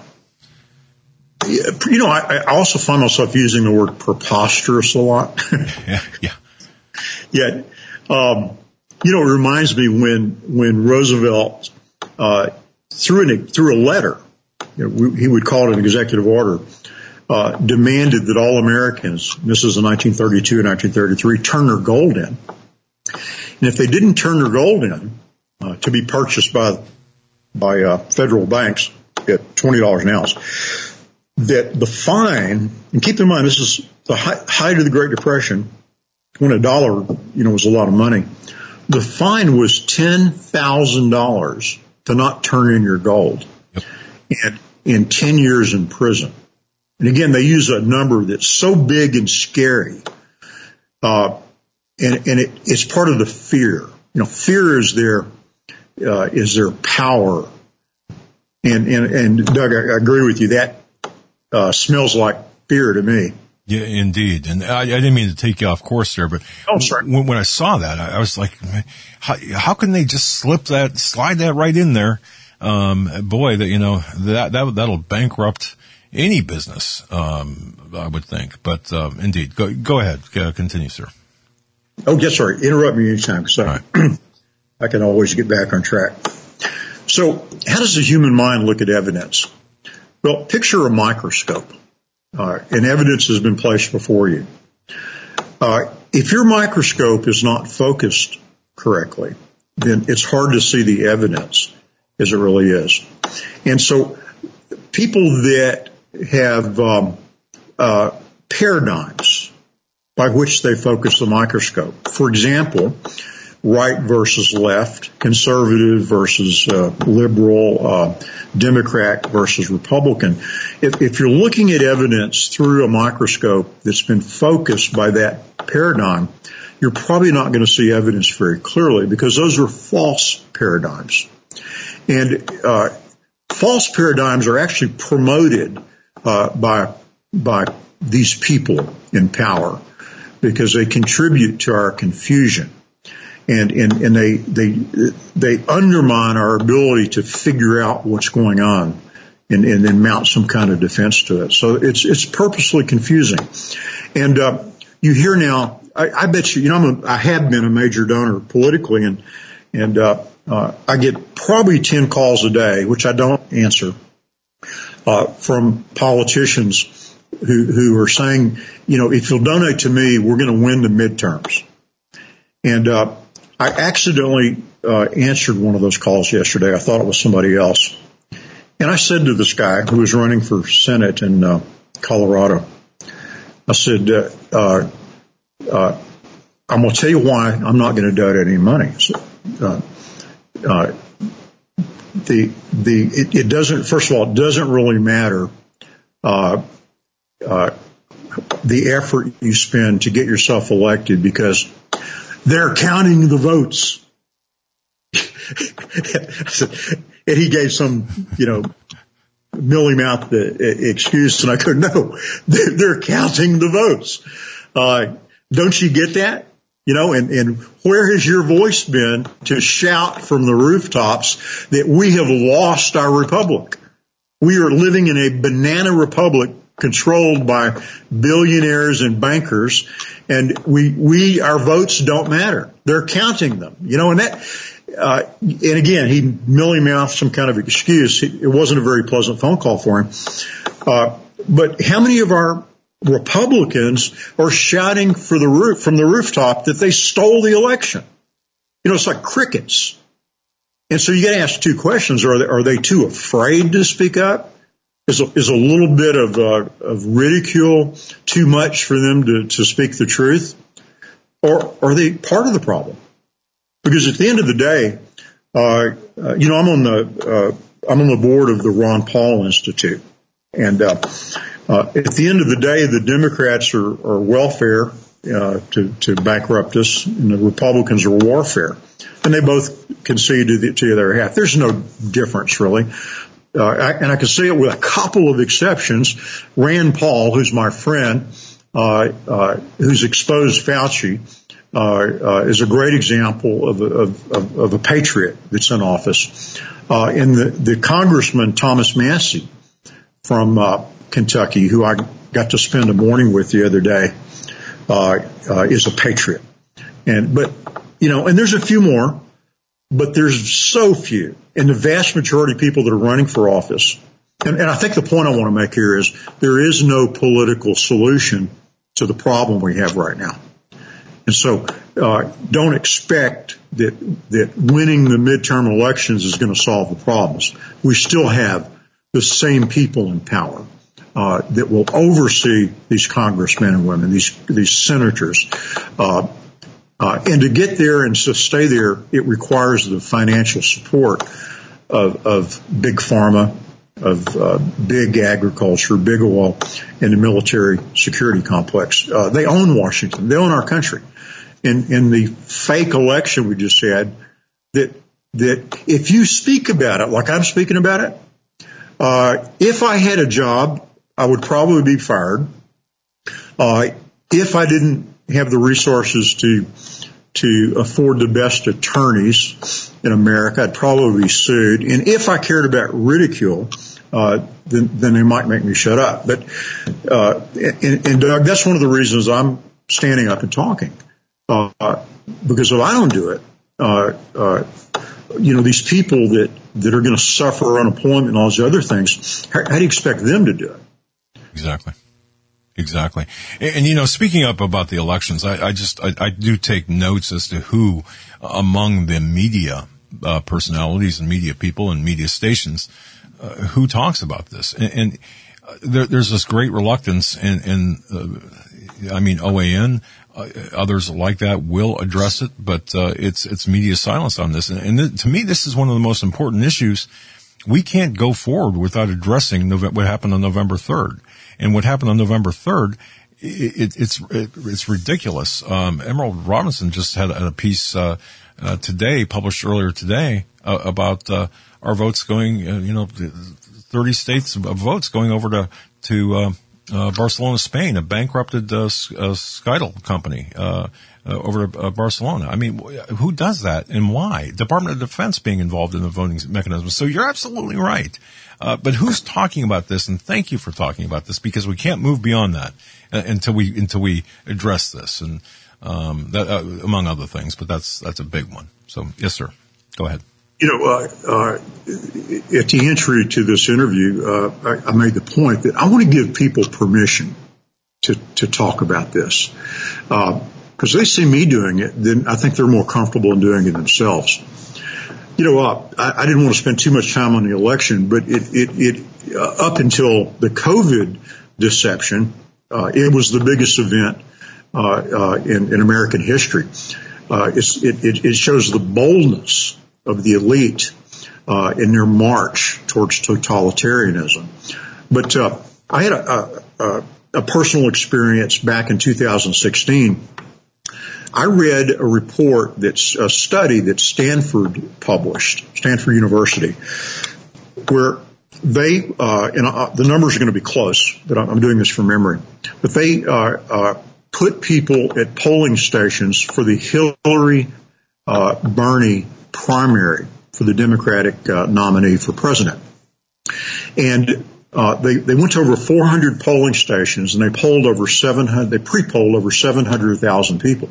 you know, I, I also find myself using the word preposterous a lot. yeah, yeah, yeah. Um, you know, it reminds me when when Roosevelt uh, through an, through a letter. You know, we, he would call it an executive order, uh, demanded that all Americans, this is in nineteen thirty-two and nineteen thirty-three, turn their gold in. And if they didn't turn their gold in, uh, to be purchased by, by, uh, federal banks at twenty dollars an ounce, that the fine, and keep in mind, this is the height of the Great Depression, when a dollar, you know, was a lot of money. The fine was ten thousand dollars to not turn in your gold. Yep. And in ten years in prison. And again, they use a number that's so big and scary. Uh, and, and it, it's part of the fear. You know, fear is their, uh, is their power. And, and, and Doug, I, I agree with you. That, uh, smells like fear to me. Yeah, indeed. And I, I didn't mean to take you off course there, but oh, sorry. When, when I saw that, I, I was like, how, how can they just slip that, slide that right in there? Um, boy, that, you know, that, that, that'll bankrupt any business, um, I would think. But, um, indeed, go, go ahead. Uh, continue, sir. Oh, yes, sorry. Interrupt me anytime, because I, right. I can always get back on track. So how does the human mind look at evidence? Well, picture a microscope, uh, and evidence has been placed before you. Uh, if your microscope is not focused correctly, then it's hard to see the evidence as it really is. And so people that have um, uh, paradigms by which they focus the microscope, for example, right versus left, conservative versus uh, liberal, uh, Democrat versus Republican. If, if you're looking at evidence through a microscope that's been focused by that paradigm, you're probably not going to see evidence very clearly, because those are false paradigms. And uh, false paradigms are actually promoted uh, by by these people in power, because they contribute to our confusion, and and, and they they they undermine our ability to figure out what's going on, and, and then mount some kind of defense to it. So it's it's purposely confusing. And uh, you hear now, I, I bet you, you know, I'm a, I have been a major donor politically, and and uh, Uh, I get probably ten calls a day, which I don't answer, uh, from politicians who, who are saying, you know, if you'll donate to me, we're going to win the midterms. And, uh, I accidentally, uh, answered one of those calls yesterday. I thought it was somebody else. And I said to this guy who was running for Senate in, uh, Colorado, I said, uh, uh, uh I'm going to tell you why I'm not going to donate any money. So, uh, Uh, the, the, it, it doesn't, first of all, it doesn't really matter, uh, uh, the effort you spend to get yourself elected, because they're counting the votes. And he gave some, you know, mealy-mouthed excuse, and I go, no, they're, they're counting the votes. Uh, Don't you get that? You know, and, and where has your voice been to shout from the rooftops that we have lost our republic? We are living in a banana republic controlled by billionaires and bankers, and we, we, our votes don't matter. They're counting them, you know, and that, uh, and again, he mealy-mouthed some kind of excuse. It wasn't a very pleasant phone call for him. Uh, but how many of our Republicans are shouting for the roof, from the rooftop that they stole the election? You know, it's like crickets. And so you got to ask two questions. Are they, are they too afraid to speak up? Is a, is a little bit of, uh, of ridicule too much for them to, to speak the truth? Or are they part of the problem? Because at the end of the day, uh, uh you know, I'm on the, uh, I'm on the board of the Ron Paul Institute. And, uh, uh, at the end of the day, the Democrats are, are welfare, uh, to, to bankrupt us, and the Republicans are warfare. And they both concede to, the, to their half. There's no difference, really. Uh, I, and I can say it with a couple of exceptions. Rand Paul, who's my friend, uh, uh, who's exposed Fauci, uh, uh, is a great example of, of, of, of a patriot that's in office. Uh, and the, the Congressman Thomas Massie from, uh, Kentucky, who I got to spend a morning with the other day, uh, uh, is a patriot. And, but, you know, and there's a few more, but there's so few. And the vast majority of people that are running for office, and, and I think the point I want to make here is there is no political solution to the problem we have right now. And so, uh, don't expect that, that winning the midterm elections is going to solve the problems. We still have the same people in power. Uh, that will oversee these congressmen and women, these these senators, uh, uh, and to get there and to stay there, it requires the financial support of, of big pharma, of uh, big agriculture, big oil, and the military security complex. Uh, they own Washington, they own our country. In in the fake election we just had, that that if you speak about it like I'm speaking about it, uh, if I had a job, I would probably be fired. Uh, if I didn't have the resources to, to afford the best attorneys in America, I'd probably be sued. And if I cared about ridicule, uh, then, then they might make me shut up. But, uh, and, and Doug, that's one of the reasons I'm standing up and talking. Uh, because if I don't do it, uh, uh, you know, these people that, that are going to suffer unemployment and all these other things, how, how do you expect them to do it? Exactly. Exactly. And, and, you know, speaking up about the elections, I, I just, I, I do take notes as to who among the media uh, personalities and media people and media stations, uh, who talks about this. And, and uh, there, there's this great reluctance, and, and uh, I mean, O A N, uh, others like that will address it, but uh, it's, it's media silence on this. And, and th- to me, this is one of the most important issues. We can't go forward without addressing Nove- what happened on November third. And what happened on November third, it, it, it's it, it's ridiculous. Um, Emerald Robinson just had a, a piece uh, uh, today, published earlier today, uh, about uh, our votes going, uh, you know, thirty states of votes going over to to uh, uh, Barcelona, Spain, a bankrupted uh, uh, Skytel company uh, uh, over to uh, Barcelona. I mean, who does that and why? Department of Defense being involved in the voting mechanism. So you're absolutely right. Uh, but who's talking about this? And thank you for talking about this, because we can't move beyond that uh, until we until we address this, and um, that, uh, among other things. But that's that's a big one. So yes, sir. Go ahead. You know, uh, uh, at the entry to this interview, uh, I, I made the point that I want to give people permission to to talk about this, because uh, they see me doing it, then I think they're more comfortable in doing it themselves. You know, uh, I, I didn't want to spend too much time on the election, but it, it, it uh, up until the COVID deception, uh, it was the biggest event uh, uh, in, in American history. Uh, it's, it, it, it shows the boldness of the elite uh, in their march towards totalitarianism. But uh, I had a, a, a personal experience back in two thousand sixteen. I read a report that's a study that Stanford published, Stanford University, where they, uh, and uh, the numbers are going to be close, but I'm doing this from memory, but they, uh, uh, put people at polling stations for the Hillary uh, Bernie primary for the Democratic uh, nominee for president. And uh, they, they went to over four hundred polling stations, and they polled over seven hundred, they pre-polled over seven hundred thousand people.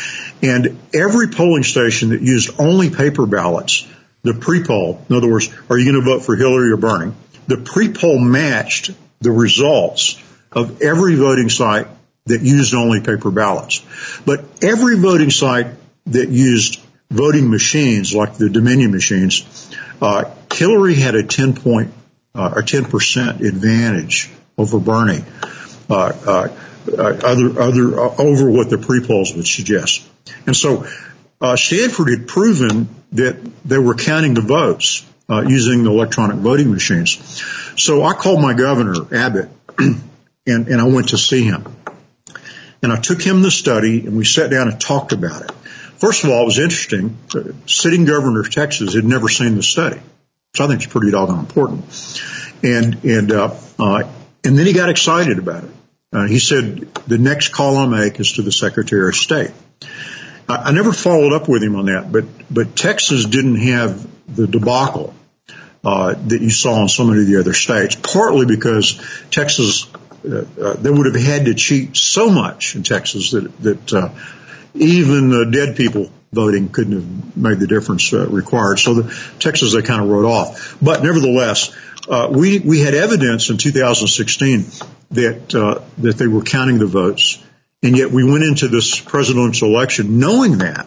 And every polling station that used only paper ballots, the pre-poll, in other words, are you going to vote for Hillary or Bernie? The pre-poll matched the results of every voting site that used only paper ballots. But every voting site that used voting machines, like the Dominion machines, uh, Hillary had a ten point, uh, or ten percent advantage over Bernie, uh, uh, uh other, other, uh, over what the pre-polls would suggest. And so, uh, Stanford had proven that they were counting the votes, uh, using the electronic voting machines. So I called my governor, Abbott, and, and I went to see him. And I took him the study, and we sat down and talked about it. First of all, it was interesting. The sitting governor of Texas had never seen the study, which I think is pretty doggone important. And and uh, uh, and then he got excited about it. Uh, he said, the next call I make is to the Secretary of State. I, I never followed up with him on that, but but Texas didn't have the debacle uh, that you saw in so many of the other states, partly because Texas, uh, uh, they would have had to cheat so much in Texas that that uh, even the dead people voting couldn't have made the difference uh, required. So the Texas, they kind of wrote off. But nevertheless, uh, we, we had evidence in two thousand sixteen that, uh, that they were counting the votes. And yet we went into this presidential election knowing that.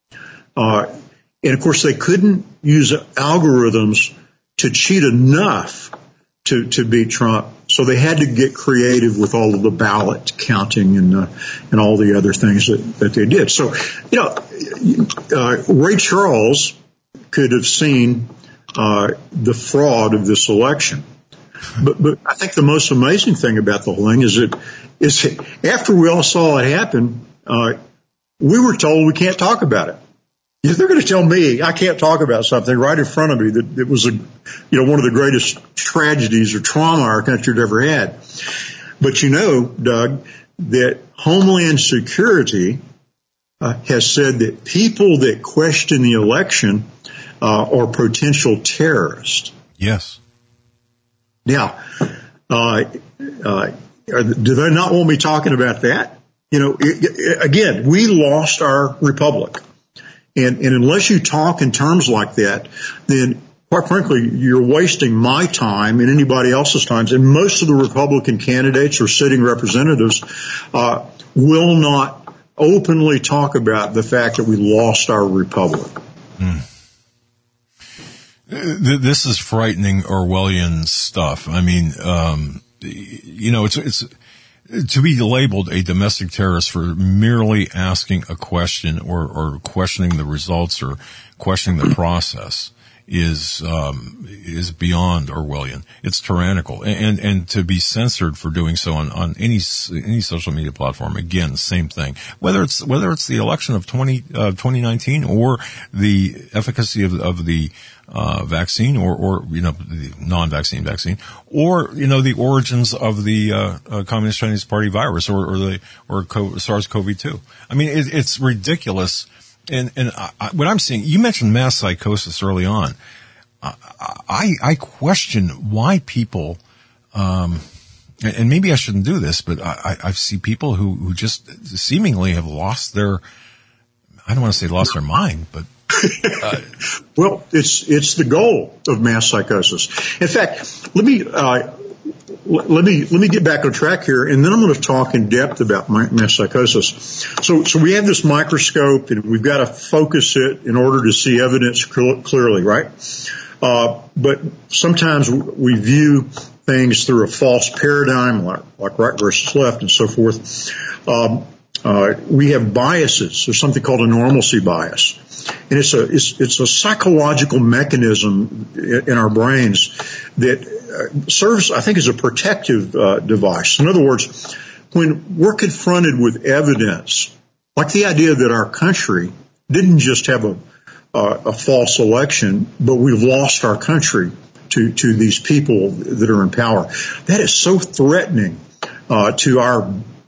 Uh, and of course they couldn't use algorithms to cheat enough to, to beat Trump. So they had to get creative with all of the ballot counting and uh, and all the other things that, that they did. So, you know, uh, Ray Charles could have seen uh, the fraud of this election. But, but I think the most amazing thing about the whole thing is that is that after we all saw it happen, uh, we were told we can't talk about it. If they're going to tell me I can't talk about something right in front of me that it was a, you know, one of the greatest tragedies or trauma our country had ever had. But you know, Doug, that Homeland Security uh, has said that people that question the election uh, are potential terrorists. Yes. Now, uh, uh, do they not want me talking about that? You know, it, it, again, we lost our republic. And, and unless you talk in terms like that, then quite frankly, you're wasting my time and anybody else's time. And most of the Republican candidates or sitting representatives uh, will not openly talk about the fact that we lost our republic. Mm. This is frightening Orwellian stuff. I mean, um, you know, it's it's. To be labeled a domestic terrorist for merely asking a question or, or questioning the results or questioning the process is um, is beyond Orwellian. It's tyrannical, and and to be censored for doing so on, on any any social media platform, again, same thing. Whether it's whether it's the election of twenty nineteen or the efficacy of of the uh vaccine or or you know the non-vaccine vaccine or you know the origins of the uh, uh Communist Chinese Party virus or or the or SARS-C o V two. I mean, it, it's ridiculous. And, and I, what I'm seeing, you mentioned mass psychosis early on. I, I, I question why people, um, and maybe I shouldn't do this, but I, I see people who, who just seemingly have lost their, I don't want to say lost their mind, but. Uh, well, it's, it's the goal of mass psychosis. In fact, let me, uh, Let me let me get back on track here, and then I'm going to talk in depth about mass psychosis. So, so we have this microscope, and we've got to focus it in order to see evidence cl- clearly, right? Uh, but sometimes we view things through a false paradigm, like, like right versus left, and so forth. Um, uh, we have biases. There's something called a normalcy bias, and it's a it's, it's a psychological mechanism in our brains that serves, I think, as a protective uh, device. In other words, when we're confronted with evidence, like the idea that our country didn't just have a, uh, a false election, but we've lost our country to, to these people that are in power, that is so threatening uh, to our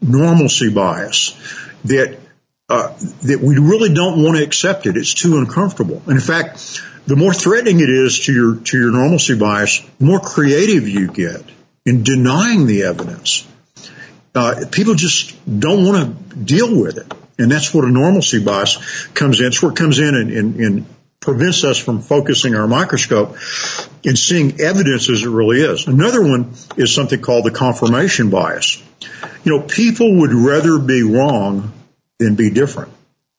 normalcy bias that uh, that we really don't want to accept it. It's too uncomfortable. And in fact, the more threatening it is to your to your normalcy bias, the more creative you get in denying the evidence. Uh, people just don't want to deal with it. And that's what a normalcy bias comes in. It's where it comes in and, and, and prevents us from focusing our microscope and seeing evidence as it really is. Another one is something called the confirmation bias. You know, people would rather be wrong than be different.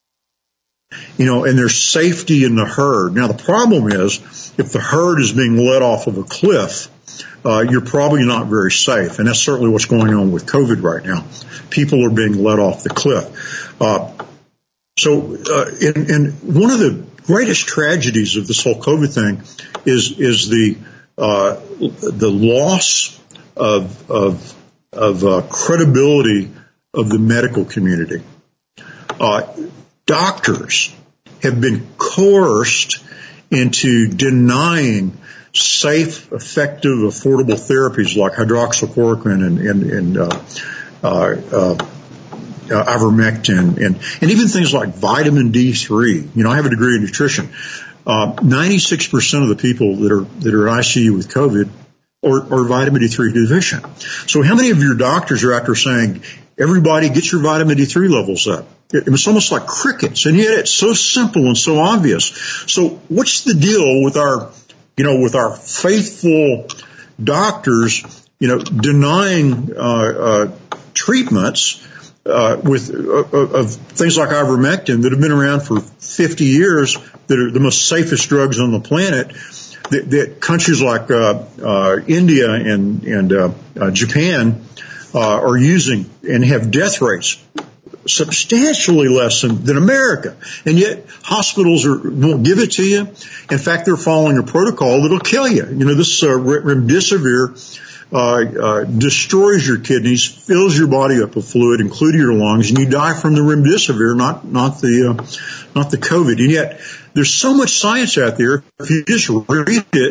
You know, and there's safety in the herd. Now, the problem is if the herd is being let off of a cliff, uh, you're probably not very safe. And that's certainly what's going on with COVID right now. People are being let off the cliff. Uh, so, uh, and, and one of the greatest tragedies of this whole COVID thing is, is the, uh, the loss of, of, of, uh, credibility of the medical community. Uh, doctors have been coerced into denying safe, effective, affordable therapies like hydroxychloroquine and, and, and uh, uh, uh, uh, ivermectin and, and even things like vitamin D three. You know, I have a degree in nutrition. Uh, ninety-six percent of the people that are, that are in I C U with COVID are, are vitamin D three deficient. So how many of your doctors are out there saying, everybody get your vitamin D three levels up? It, it's almost like crickets, and yet it's so simple and so obvious. So what's the deal with our, you know, with our faithful doctors, you know, denying uh, uh, treatments uh, with uh, of things like ivermectin that have been around for fifty years, that are the most safest drugs on the planet, that, that countries like uh, uh, India and and uh, uh, Japan uh, are using and have death rates substantially less than, than America. And yet hospitals are, won't give it to you. In fact, they're following a protocol that'll kill you. You know, this uh, remdesivir uh, uh, destroys your kidneys, fills your body up with fluid, including your lungs, and you die from the remdesivir, not not the uh, not the COVID. And yet there's so much science out there. If you just read it,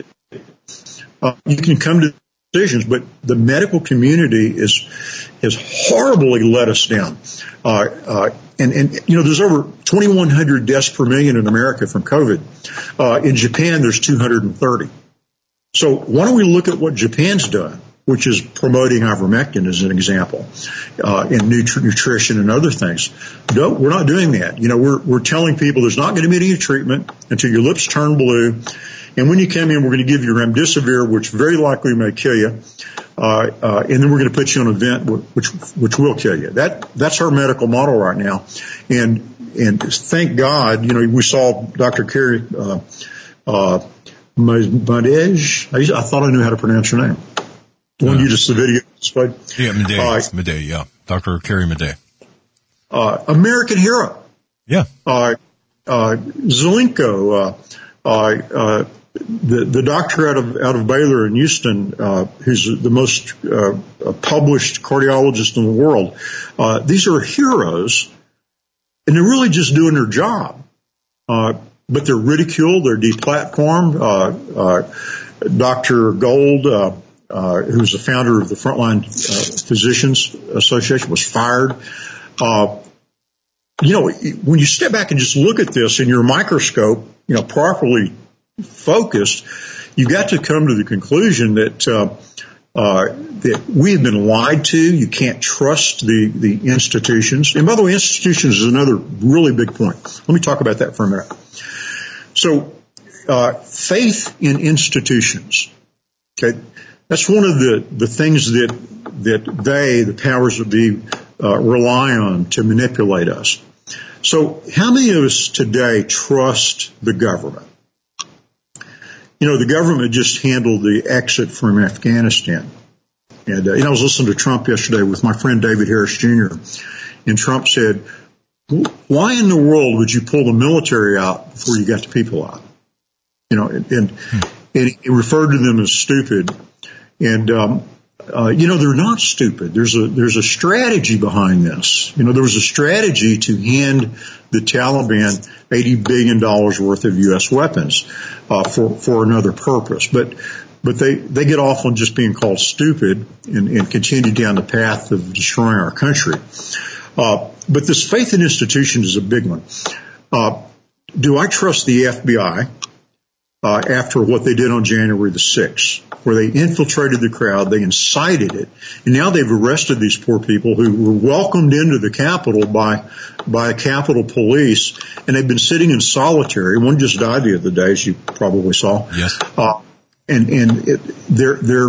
uh, you can come to decisions. But the medical community is has horribly let us down. Uh, uh, and, and, you know, there's over twenty-one hundred deaths per million in America from COVID. Uh, in Japan, there's two hundred thirty. So why don't we look at what Japan's done, which is promoting ivermectin as an example, uh, in nutri- nutrition and other things. No, we're not doing that. You know, we're, we're telling people there's not going to be any treatment until your lips turn blue. And when you come in, we're going to give you remdesivir, which very likely may kill you. Uh, uh, and then we're going to put you on a vent, which, which will kill you. That, that's our medical model right now. And, and thank God, you know, we saw Doctor Carrie, uh, uh, Madej. I, I thought I knew how to pronounce her name. The one uh, you just, the video displayed. Yeah, Madej. Uh, Madej, yeah. Doctor Carrie Madej. Uh, American hero. Yeah. Uh, uh, Zelenko, uh, uh, uh, The, the doctor out of out of Baylor in Houston, uh, who's the most uh, published cardiologist in the world, uh, these are heroes, and they're really just doing their job. Uh, but they're ridiculed, they're deplatformed. Uh, uh, Doctor Gold, uh, uh, who's the founder of the Frontline uh, Physicians Association, was fired. Uh, you know, when you step back and just look at this in your microscope, you know, properly focused, you got to come to the conclusion that uh, uh, that we have been lied to. You can't trust the the institutions. And by the way, institutions is another really big point. Let me talk about that for a minute. So, uh, faith in institutions. Okay, that's one of the the things that that they, the powers that be, uh, rely on to manipulate us. So, how many of us today trust the government? You know, the government just handled the exit from Afghanistan. And, uh, you know, I was listening to Trump yesterday with my friend David Harris Junior And Trump said, why in the world would you pull the military out before you got the people out? You know, and, and, and he referred to them as stupid. And, um, uh, you know, they're not stupid. There's a, there's a strategy behind this. You know, there was a strategy to hand the Taliban eighty billion dollars worth of U S weapons, uh, for, for another purpose. But, but they, they get off on just being called stupid and, and continue down the path of destroying our country. Uh, but this faith in institutions is a big one. Uh, do I trust the F B I uh, after what they did on January the sixth, where they infiltrated the crowd, they incited it, and now they've arrested these poor people who were welcomed into the Capitol by by Capitol Police, and they've been sitting in solitary. One just died the other day, as you probably saw. Yes. Uh, and and it, they're they're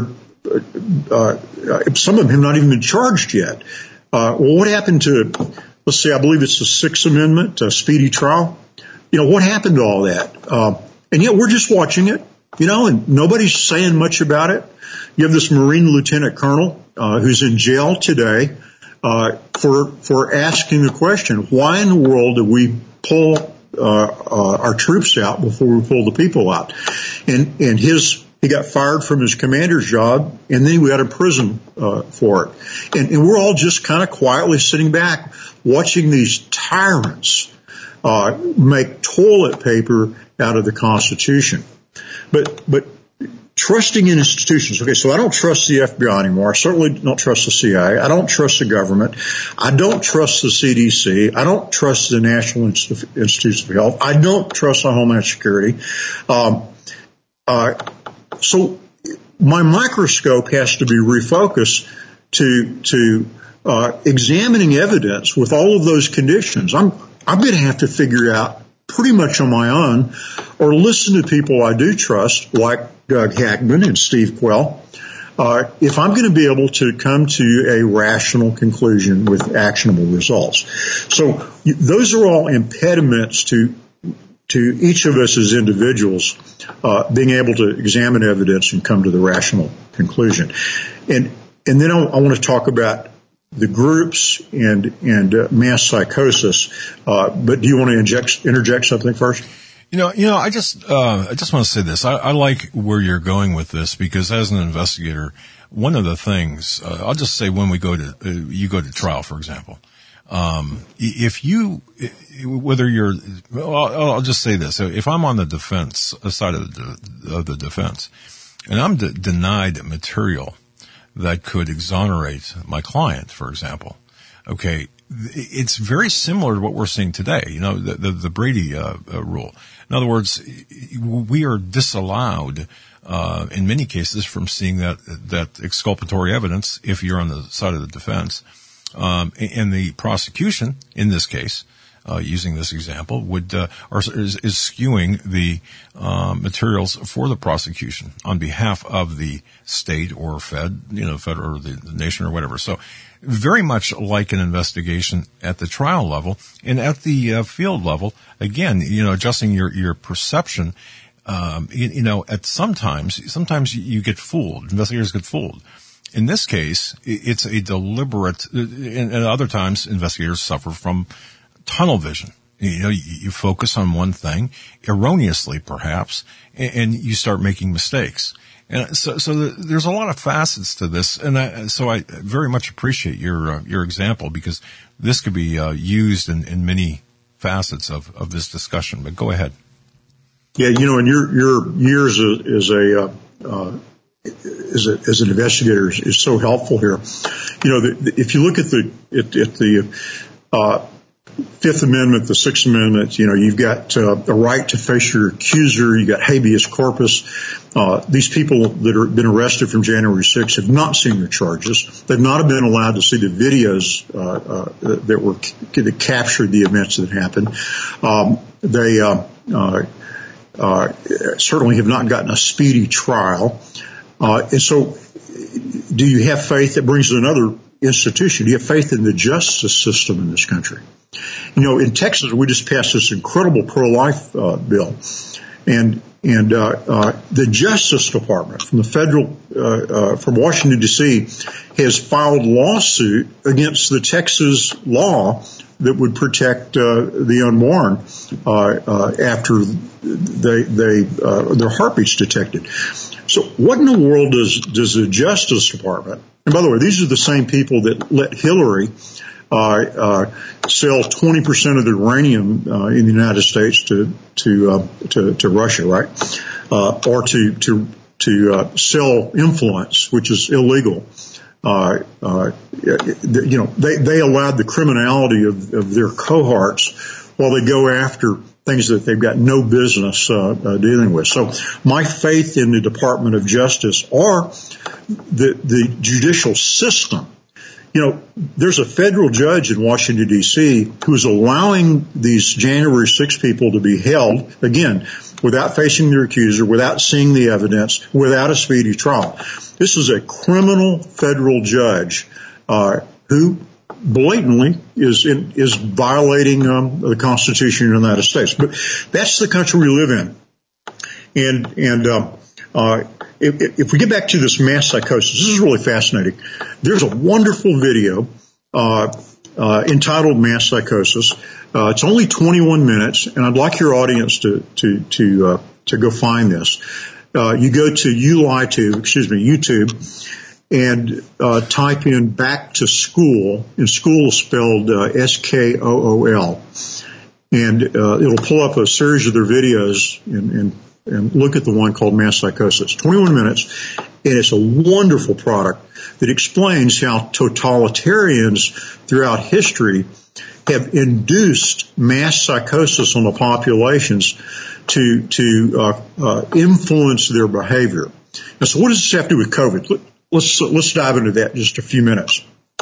uh, some of them have not even been charged yet. Uh, well, what happened to, let's say, I believe it's the Sixth Amendment, uh, speedy trial? You know, what happened to all that? Uh, and yet we're just watching it, you know, and nobody's saying much about it. You have this Marine Lieutenant Colonel, uh, who's in jail today, uh, for, for asking the question, why in the world do we pull, uh, uh, our troops out before we pull the people out? And, and his, he got fired from his commander's job, and then he went to prison uh, for it. And, and we're all just kind of quietly sitting back watching these tyrants uh, make toilet paper out of the Constitution. But but trusting in institutions. Okay, so I don't trust the F B I anymore. I certainly don't trust the C I A. I don't trust the government. I don't trust the C D C. I don't trust the National Inst- Institutes of Health. I don't trust the Homeland Security. Um, uh, So my microscope has to be refocused to to uh, examining evidence with all of those conditions. I'm I'm going to have to figure out pretty much on my own, or listen to people I do trust, like Doug Hagmann and Steve Quayle, uh, if I'm going to be able to come to a rational conclusion with actionable results. So those are all impediments to. to each of us as individuals, uh, being able to examine evidence and come to the rational conclusion. And, and then I, I want to talk about the groups and, and uh, mass psychosis. Uh, but do you want to inject, interject something first? You know, you know, I just, uh, I just want to say this. I, I like where you're going with this, because as an investigator, one of the things, uh, I'll just say when we go to, uh, you go to trial, for example. Um, if you, whether you're, well, I'll just say this. If I'm on the defense side of the, of the defense, and I'm de- denied material that could exonerate my client, for example, okay, it's very similar to what we're seeing today, you know, the, the, the Brady, uh, uh, rule. In other words, we are disallowed, uh, in many cases from seeing that, that exculpatory evidence if you're on the side of the defense. Um, and the prosecution, in this case, uh, using this example, would uh, or is, is skewing the uh, materials for the prosecution on behalf of the state or Fed, you know, Fed or the, the nation or whatever. So, very much like an investigation at the trial level and at the uh, field level. Again, you know, adjusting your your perception. Um, you, you know, at sometimes sometimes you get fooled. Investigators get fooled. In this case, it's a deliberate, and other times investigators suffer from tunnel vision. You know, you focus on one thing, erroneously perhaps, and you start making mistakes. And so, so there's a lot of facets to this, and I, so I very much appreciate your uh, your example, because this could be uh, used in, in many facets of, of this discussion. But go ahead. Yeah, you know, in your your years as a uh, uh, as, a, as an investigator is, is so helpful here. You know, the, the, if you look at the at, at the uh, Fifth Amendment, the Sixth Amendment, you know, you've got uh, a right to face your accuser. You got habeas corpus. Uh, these people that have been arrested from January sixth have not seen their charges. They've not been allowed to see the videos uh, uh, that were that captured the events that happened. Um, they uh, uh, uh, certainly have not gotten a speedy trial. Uh, and so, do you have faith? That brings to another institution. Do you have faith in the justice system in this country? You know, in Texas, we just passed this incredible pro-life uh, bill, and and uh, uh, the Justice Department from the federal uh, uh, from Washington D C has filed lawsuit against the Texas law that would protect uh, the unborn uh, uh, after they they uh, their heartbeats detected. So, what in the world does does the Justice Department? And by the way, these are the same people that let Hillary uh, uh, sell twenty percent of the uranium uh, in the United States to to uh, to, to Russia, right? Uh, or to to to uh, sell influence, which is illegal. Uh, uh, you know, they, they allowed the criminality of, of their cohorts while they go after things that they've got no business uh, uh, dealing with. So my faith in the Department of Justice or the, the judicial system. You know, there's a federal judge in Washington, D C who's allowing these January sixth people to be held, again, without facing their accuser, without seeing the evidence, without a speedy trial. This is a criminal federal judge uh, who blatantly is in, is violating um, the Constitution of the United States. But that's the country we live in. And, and uh, uh, if, if we get back to this mass psychosis, this is really fascinating. There's a wonderful video uh, uh, entitled Mass Psychosis. Uh, it's only twenty-one minutes, and I'd like your audience to to to uh, to go find this. Uh, you go to YouTube, excuse me, YouTube, and uh, type in "back to school," and school is spelled uh, S K O O L, and uh, it'll pull up a series of their videos and, and and look at the one called Mass Psychosis. twenty-one minutes, and it's a wonderful product that explains how totalitarians throughout history have induced mass psychosis on the populations to to uh, uh, influence their behavior. Now, so what does this have to do with COVID? Let's let's dive into that in just a few minutes.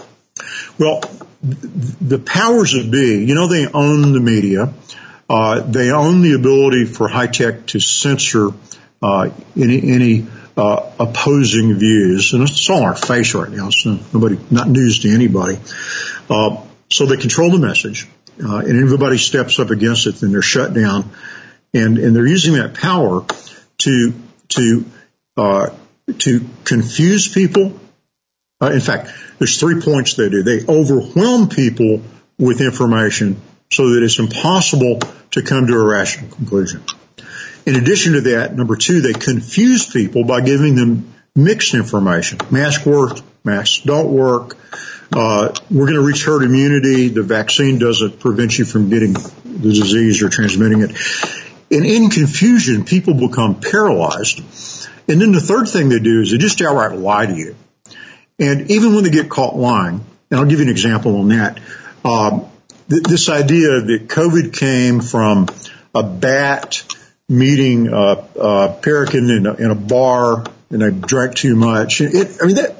Well, the powers that be, you know, they own the media. Uh, they own the ability for high tech to censor uh, any any uh, opposing views, and it's all on our face right now. So nobody, not news to anybody. Uh, So they control the message, uh, and everybody steps up against it, then they're shut down, and and they're using that power to to uh, to confuse people. Uh, in fact, there's three points they do. They overwhelm people with information so that it's impossible to come to a rational conclusion. In addition to that, number two, they confuse people by giving them mixed information. Masks work, masks don't work. Uh, we're going to reach herd immunity. The vaccine doesn't prevent you from getting the disease or transmitting it. And in confusion, people become paralyzed. And then the third thing they do is they just outright lie to you. And even when they get caught lying, and I'll give you an example on that, um, th- this idea that COVID came from a bat meeting a, a American in a, in a bar and they drank too much. It, I mean, that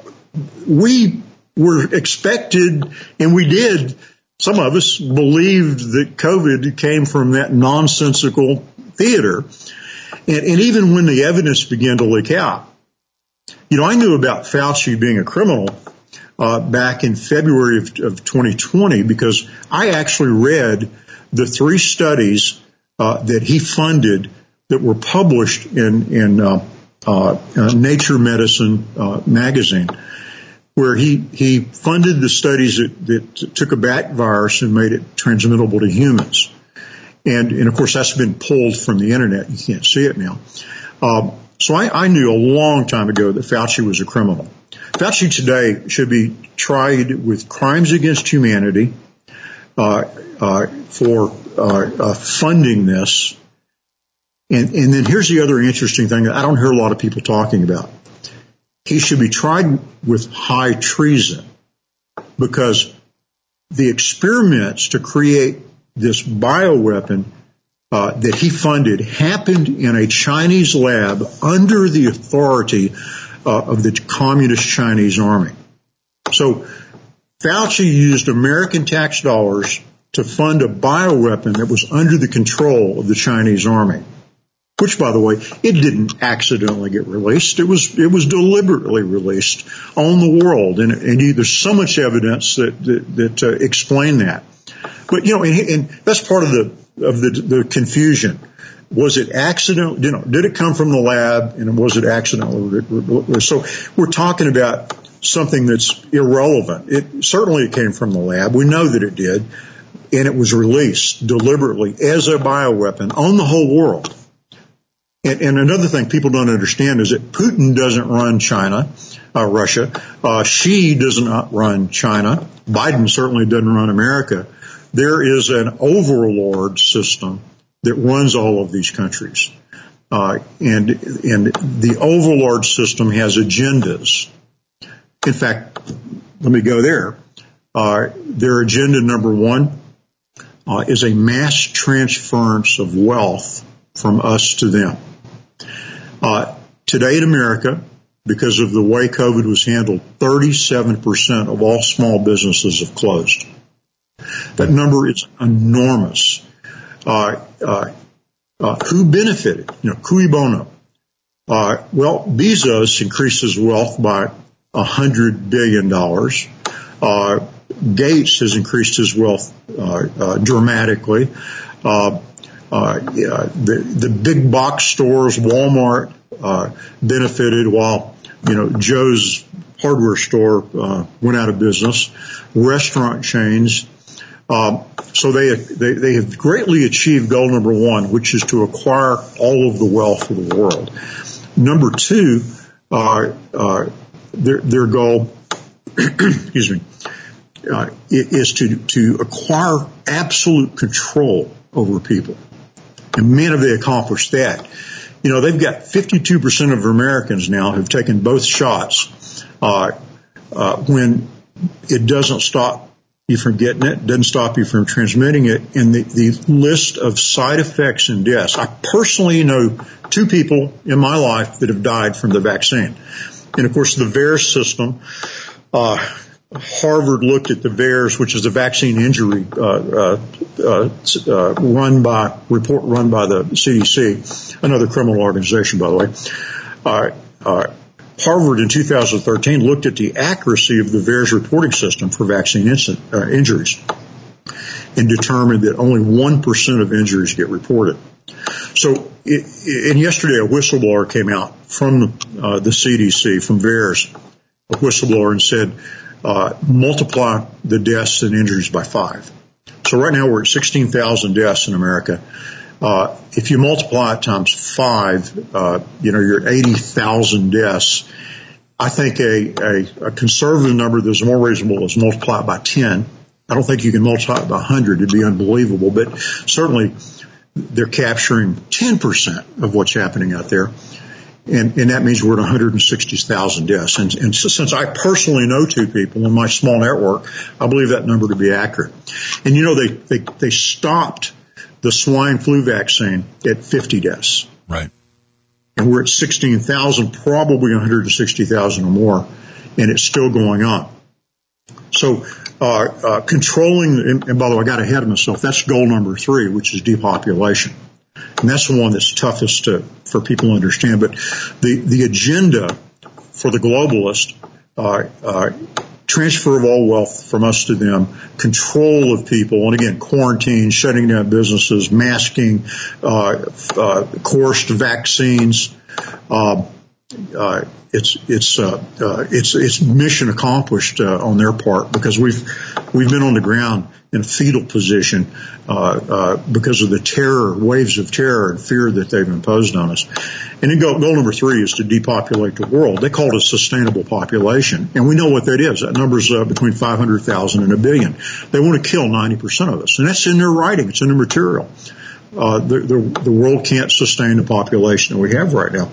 we were expected, and we did, some of us believed that COVID came from that nonsensical theater. And, and even when the evidence began to leak out, you know, I knew about Fauci being a criminal uh, back in February of, of twenty twenty because I actually read the three studies uh, that he funded that were published in, in uh, uh, uh, Nature Medicine uh, magazine, where he, he funded the studies that, that took a bat virus and made it transmittable to humans. And, and of course, that's been pulled from the internet. You can't see it now. Um, so I, I knew a long time ago that Fauci was a criminal. Fauci today should be tried with crimes against humanity uh, uh, for uh, uh, funding this. And, and then here's the other interesting thing that I don't hear a lot of people talking about. He should be tried with high treason because the experiments to create this bioweapon uh, that he funded happened in a Chinese lab under the authority uh, of the Communist Chinese Army. So Fauci used American tax dollars to fund a bioweapon that was under the control of the Chinese Army. Which, by the way, it didn't accidentally get released. It was it was deliberately released on the world, and, and you, there's so much evidence that that, that uh, explain that. But you know, and, and that's part of the of the, the confusion. Was it accidental? You know, did it come from the lab, and was it accidental? So we're talking about something that's irrelevant. It certainly it came from the lab. We know that it did, and it was released deliberately as a bioweapon on the whole world. And, and another thing people don't understand is that Putin doesn't run China, uh, Russia. Uh, Xi does not run China. Biden certainly doesn't run America. There is an overlord system that runs all of these countries. uh, and and the overlord system has agendas. In fact, let me go there. Uh, their agenda number one uh, is a mass transference of wealth from us to them. Uh, today in America, because of the way COVID was handled, thirty-seven percent of all small businesses have closed. That number is enormous. Uh, uh, uh, who benefited? You know, cui bono? Uh, well, Bezos increased his wealth by a hundred billion dollars. Uh, Gates has increased his wealth uh, uh, dramatically. Uh, uh, yeah, the the big box stores, Walmart, uh, benefited while you know Joe's hardware store uh, went out of business. Restaurant chains. Um, so they, they they have greatly achieved goal number one, which is to acquire all of the wealth of the world. Number two, uh, uh, their their goal, excuse me, uh, is to to acquire absolute control over people. And man, have they accomplished that? You know, they've got fifty-two percent of Americans now who've taken both shots. Uh, uh, when it doesn't stop you from getting it, doesn't stop you from transmitting it. And the, the list of side effects and deaths. I personally know two people in my life that have died from the vaccine. And of course, the VAERS system, uh, Harvard looked at the VAERS, which is the vaccine injury, uh, uh, uh, uh, run by, report run by the C D C, another criminal organization, by the way. Uh, uh, Harvard in two thousand thirteen looked at the accuracy of the VAERS reporting system for vaccine incident, uh, injuries and determined that only one percent of injuries get reported. So, it, and yesterday a whistleblower came out from uh, the C D C, from VAERS, a whistleblower, and said, uh, multiply the deaths and injuries by five. So right now we're at sixteen thousand deaths in America. Uh, if you multiply it times five, uh, you know, you're at eighty thousand deaths. I think a, a, a conservative number that's more reasonable is multiply it by ten. I don't think you can multiply it by one hundred. It'd be unbelievable. But certainly they're capturing ten percent of what's happening out there. And, and that means we're at one hundred sixty thousand deaths. And, and since I personally know two people in my small network, I believe that number to be accurate. And, you know, they, they, they stopped the swine flu vaccine at fifty deaths. Right. And we're at sixteen thousand, probably one hundred sixty thousand or more, and it's still going on. So, uh, uh, controlling, and, and by the way, I got ahead of myself. That's goal number three, which is depopulation. And that's the one that's toughest to, for people to understand. But the, the agenda for the globalist, uh, uh, transfer of all wealth from us to them, control of people, and again, quarantine, shutting down businesses, masking, uh, uh, coerced vaccines. Uh, uh, it's it's uh, uh, it's it's mission accomplished uh, on their part, because we've we've been on the ground in a fetal position uh, uh, because of the terror, waves of terror and fear that they've imposed on us. And then goal, goal number three is to depopulate the world. They call it a sustainable population, and we know what that is. That number's uh, between five hundred thousand and a billion. They want to kill ninety percent of us, and that's in their writing. It's in their material. Uh, the, the, the world can't sustain the population that we have right now.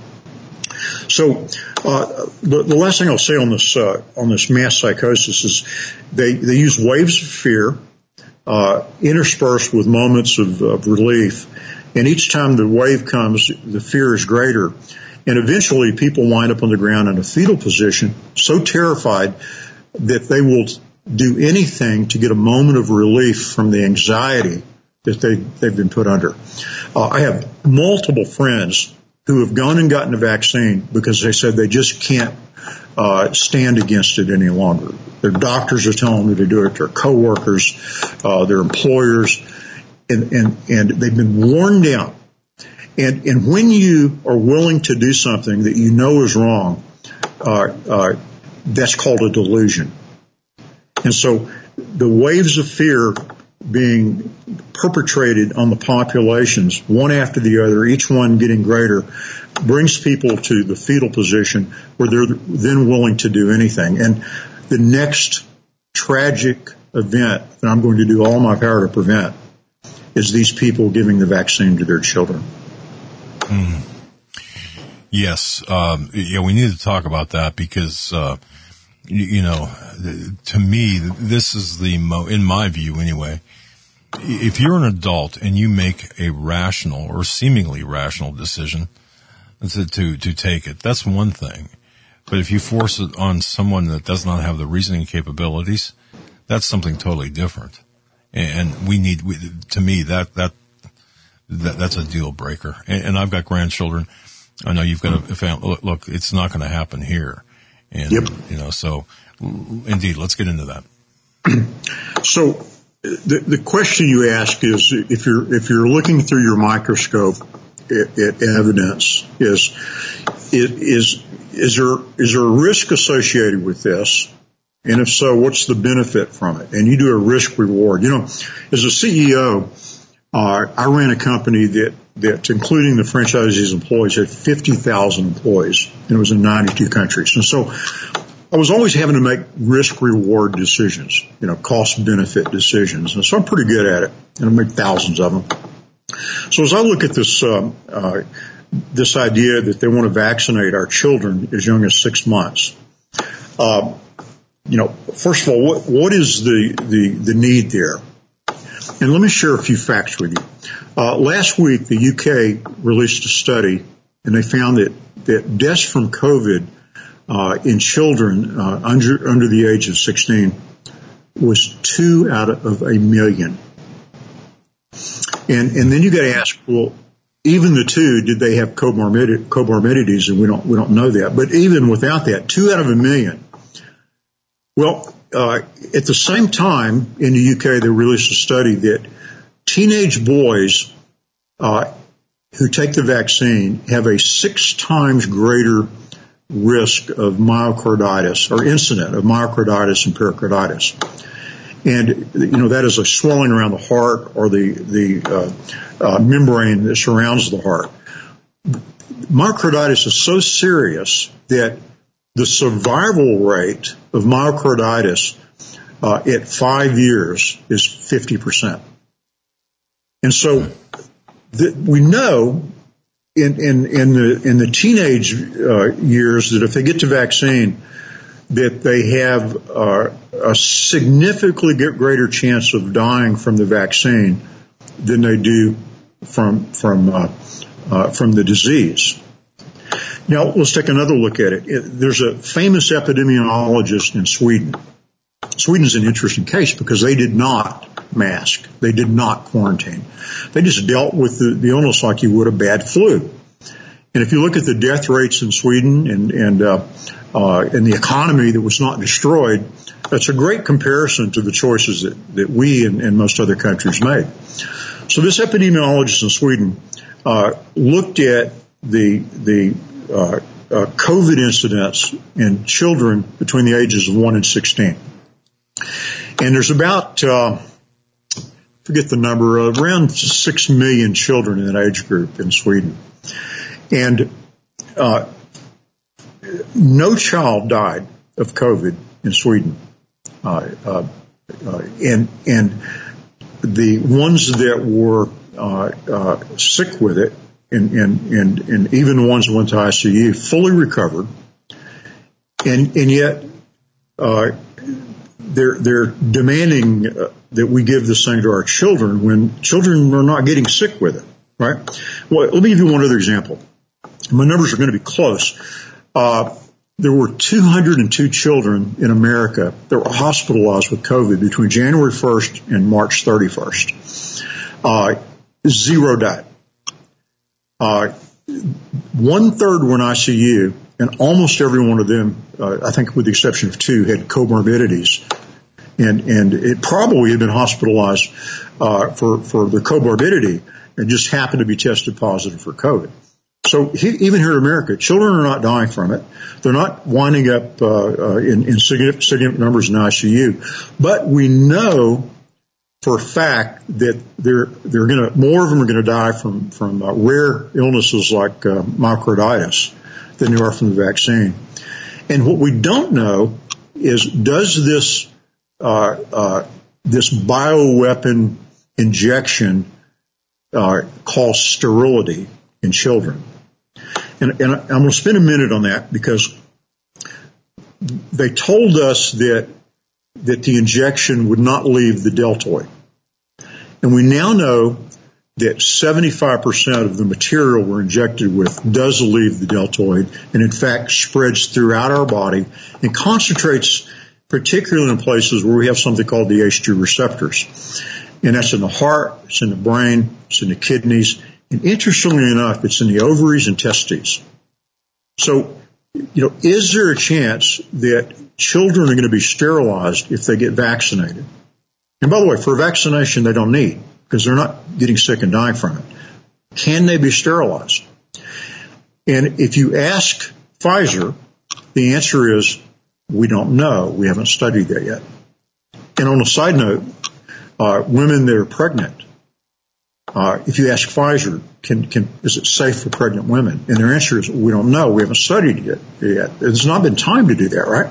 So uh, the, the last thing I'll say on this uh, on this mass psychosis is they they use waves of fear, uh, interspersed with moments of, of relief. And each time the wave comes, the fear is greater. And eventually people wind up on the ground in a fetal position, so terrified that they will do anything to get a moment of relief from the anxiety that they, they've been put under. Uh, I have multiple friends who have gone and gotten a vaccine because they said they just can't uh, stand against it any longer. Their doctors are telling them to do it, their coworkers, uh, their employers. And, and, and they've been worn down. And, and when you are willing to do something that you know is wrong, uh, uh, that's called a delusion. And so the waves of fear being perpetrated on the populations, one after the other, each one getting greater, brings people to the fetal position where they're then willing to do anything. And the next tragic event that I'm going to do all my power to prevent is these people giving the vaccine to their children. Mm. Yes. Um, yeah, we need to talk about that because, uh, you, you know, to me, this is the mo, in my view anyway, if you're an adult and you make a rational or seemingly rational decision to, to, to take it, that's one thing. But if you force it on someone that does not have the reasoning capabilities, that's something totally different. And we need, we, to me, that, that, that, that's a deal breaker. And, and I've got grandchildren. I know you've got a family. Look, look, it's not going to happen here. And, yep. you know, so indeed, let's get into that. So the, the question you ask is, if you're, if you're looking through your microscope at, at evidence, is, is, is there, is there a risk associated with this? And if so, what's the benefit from it? And you do a risk reward. You know, as a C E O, uh, I ran a company that, that including the franchisee's employees had fifty thousand employees, and it was in ninety-two countries. And so I was always having to make risk reward decisions, you know, cost benefit decisions. And so I'm pretty good at it, and I make thousands of them. So as I look at this, um, uh, this idea that they want to vaccinate our children as young as six months, uh, you know, first of all, what, what is the, the, the need there? And let me share a few facts with you. Uh, last week, the U K released a study, and they found that, that deaths from COVID, uh, in children, uh, under, under the age of sixteen was two out of a million. And, and then you got to ask, well, even the two, did they have comorbid, comorbidities? And we don't, we don't know that. But even without that, two out of a million. Well, uh, at the same time in the U K, they released a study that teenage boys, uh, who take the vaccine have a six times greater risk of myocarditis or incident of myocarditis and pericarditis. And, you know, that is a swelling around the heart or the, the, uh, uh, membrane that surrounds the heart. Myocarditis is so serious that the survival rate of myocarditis uh, at five years is fifty percent. And so th- we know in, in, in the in the teenage uh, years that if they get the vaccine, that they have uh, a significantly greater chance of dying from the vaccine than they do from from uh, uh, from the disease. Now, let's take another look at it. it. There's a famous epidemiologist in Sweden. Sweden's an interesting case because they did not mask. They did not quarantine. They just dealt with the, the illness like you would a bad flu. And if you look at the death rates in Sweden and, and, uh, uh, and the economy that was not destroyed, that's a great comparison to the choices that, that we and, and most other countries made. So this epidemiologist in Sweden, uh, looked at the, the, Uh, uh, COVID incidents in children between the ages of one and sixteen. And there's about, uh, forget the number, uh, around six million children in that age group in Sweden. And uh, no child died of COVID in Sweden. Uh, uh, uh, and, and the ones that were uh, uh, sick with it, And, and, and, and even the ones that went to I C U fully recovered. And, and yet, uh, they're, they're demanding uh, that we give this thing to our children when children are not getting sick with it, right? Well, let me give you one other example. My numbers are going to be close. Uh, there were two hundred two children in America that were hospitalized with COVID between January first and March thirty-first. Uh, zero died. Uh, one third were in I C U, and almost every one of them, uh, I think with the exception of two, had comorbidities. And, and it probably had been hospitalized, uh, for, for the comorbidity and just happened to be tested positive for COVID. So he, even here in America, children are not dying from it. They're not winding up, uh, uh in, in significant, significant numbers in I C U. But we know for a fact that they're, they're going to, more of them are going to die from, from uh, rare illnesses like uh, myocarditis than they are from the vaccine. And what we don't know is, does this, uh, uh, this bioweapon injection, uh, cause sterility in children? And, and I'm going to spend a minute on that because they told us that that the injection would not leave the deltoid. And we now know that seventy-five percent of the material we're injected with does leave the deltoid and, in fact, spreads throughout our body and concentrates particularly in places where we have something called the A C E two receptors. And that's in the heart, it's in the brain, it's in the kidneys, and interestingly enough, it's in the ovaries and testes. So, you know, is there a chance that children are going to be sterilized if they get vaccinated? And by the way, for a vaccination they don't need because they're not getting sick and dying from it. Can they be sterilized? And if you ask Pfizer, the answer is we don't know. We haven't studied that yet. And on a side note, uh, women that are pregnant, uh, if you ask Pfizer, can, can, is it safe for pregnant women? And their answer is we don't know. We haven't studied it yet. It's not been time to do that, right?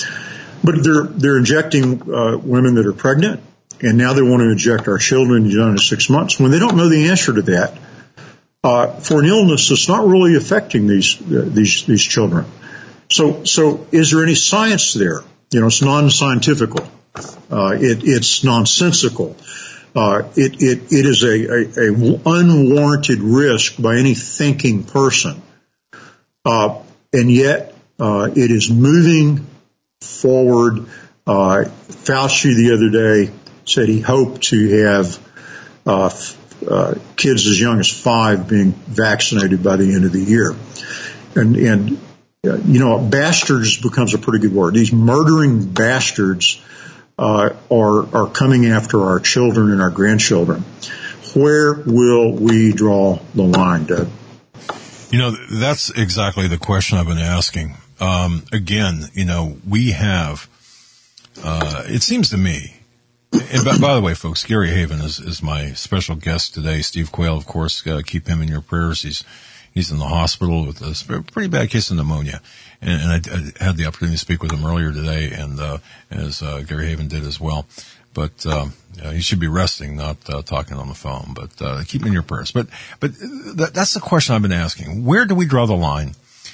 But they're, they're injecting, uh, women that are pregnant, and now they want to inject our children young to six months when they don't know the answer to that, uh, for an illness that's not really affecting these, uh, these, these children. So, so is there any science there? You know, it's non-scientifical. Uh, it, it's nonsensical. Uh, it, it, it is a, a, a unwarranted risk by any thinking person. Uh, and yet, uh, it is moving forward. Uh, Fauci the other day said he hoped to have, uh, uh, kids as young as five being vaccinated by the end of the year. And, and, uh, you know, bastards becomes a pretty good word. These murdering bastards Uh, are, are coming after our children and our grandchildren. Where will we draw the line, Doug? You know, that's exactly the question I've been asking. Um, again, you know, we have, uh, it seems to me, and by, by the way, folks, Gary Haven is, is my special guest today. Steve Quayle, of course, uh, keep him in your prayers. He's, he's in the hospital with a pretty bad case of pneumonia. And, and I, I had the opportunity to speak with him earlier today, and uh, as uh, Gary Haven did as well. But um, uh, he should be resting, not uh, talking on the phone. But uh, keep him in your prayers. But but that, that's the question I've been asking. Where do we draw the line?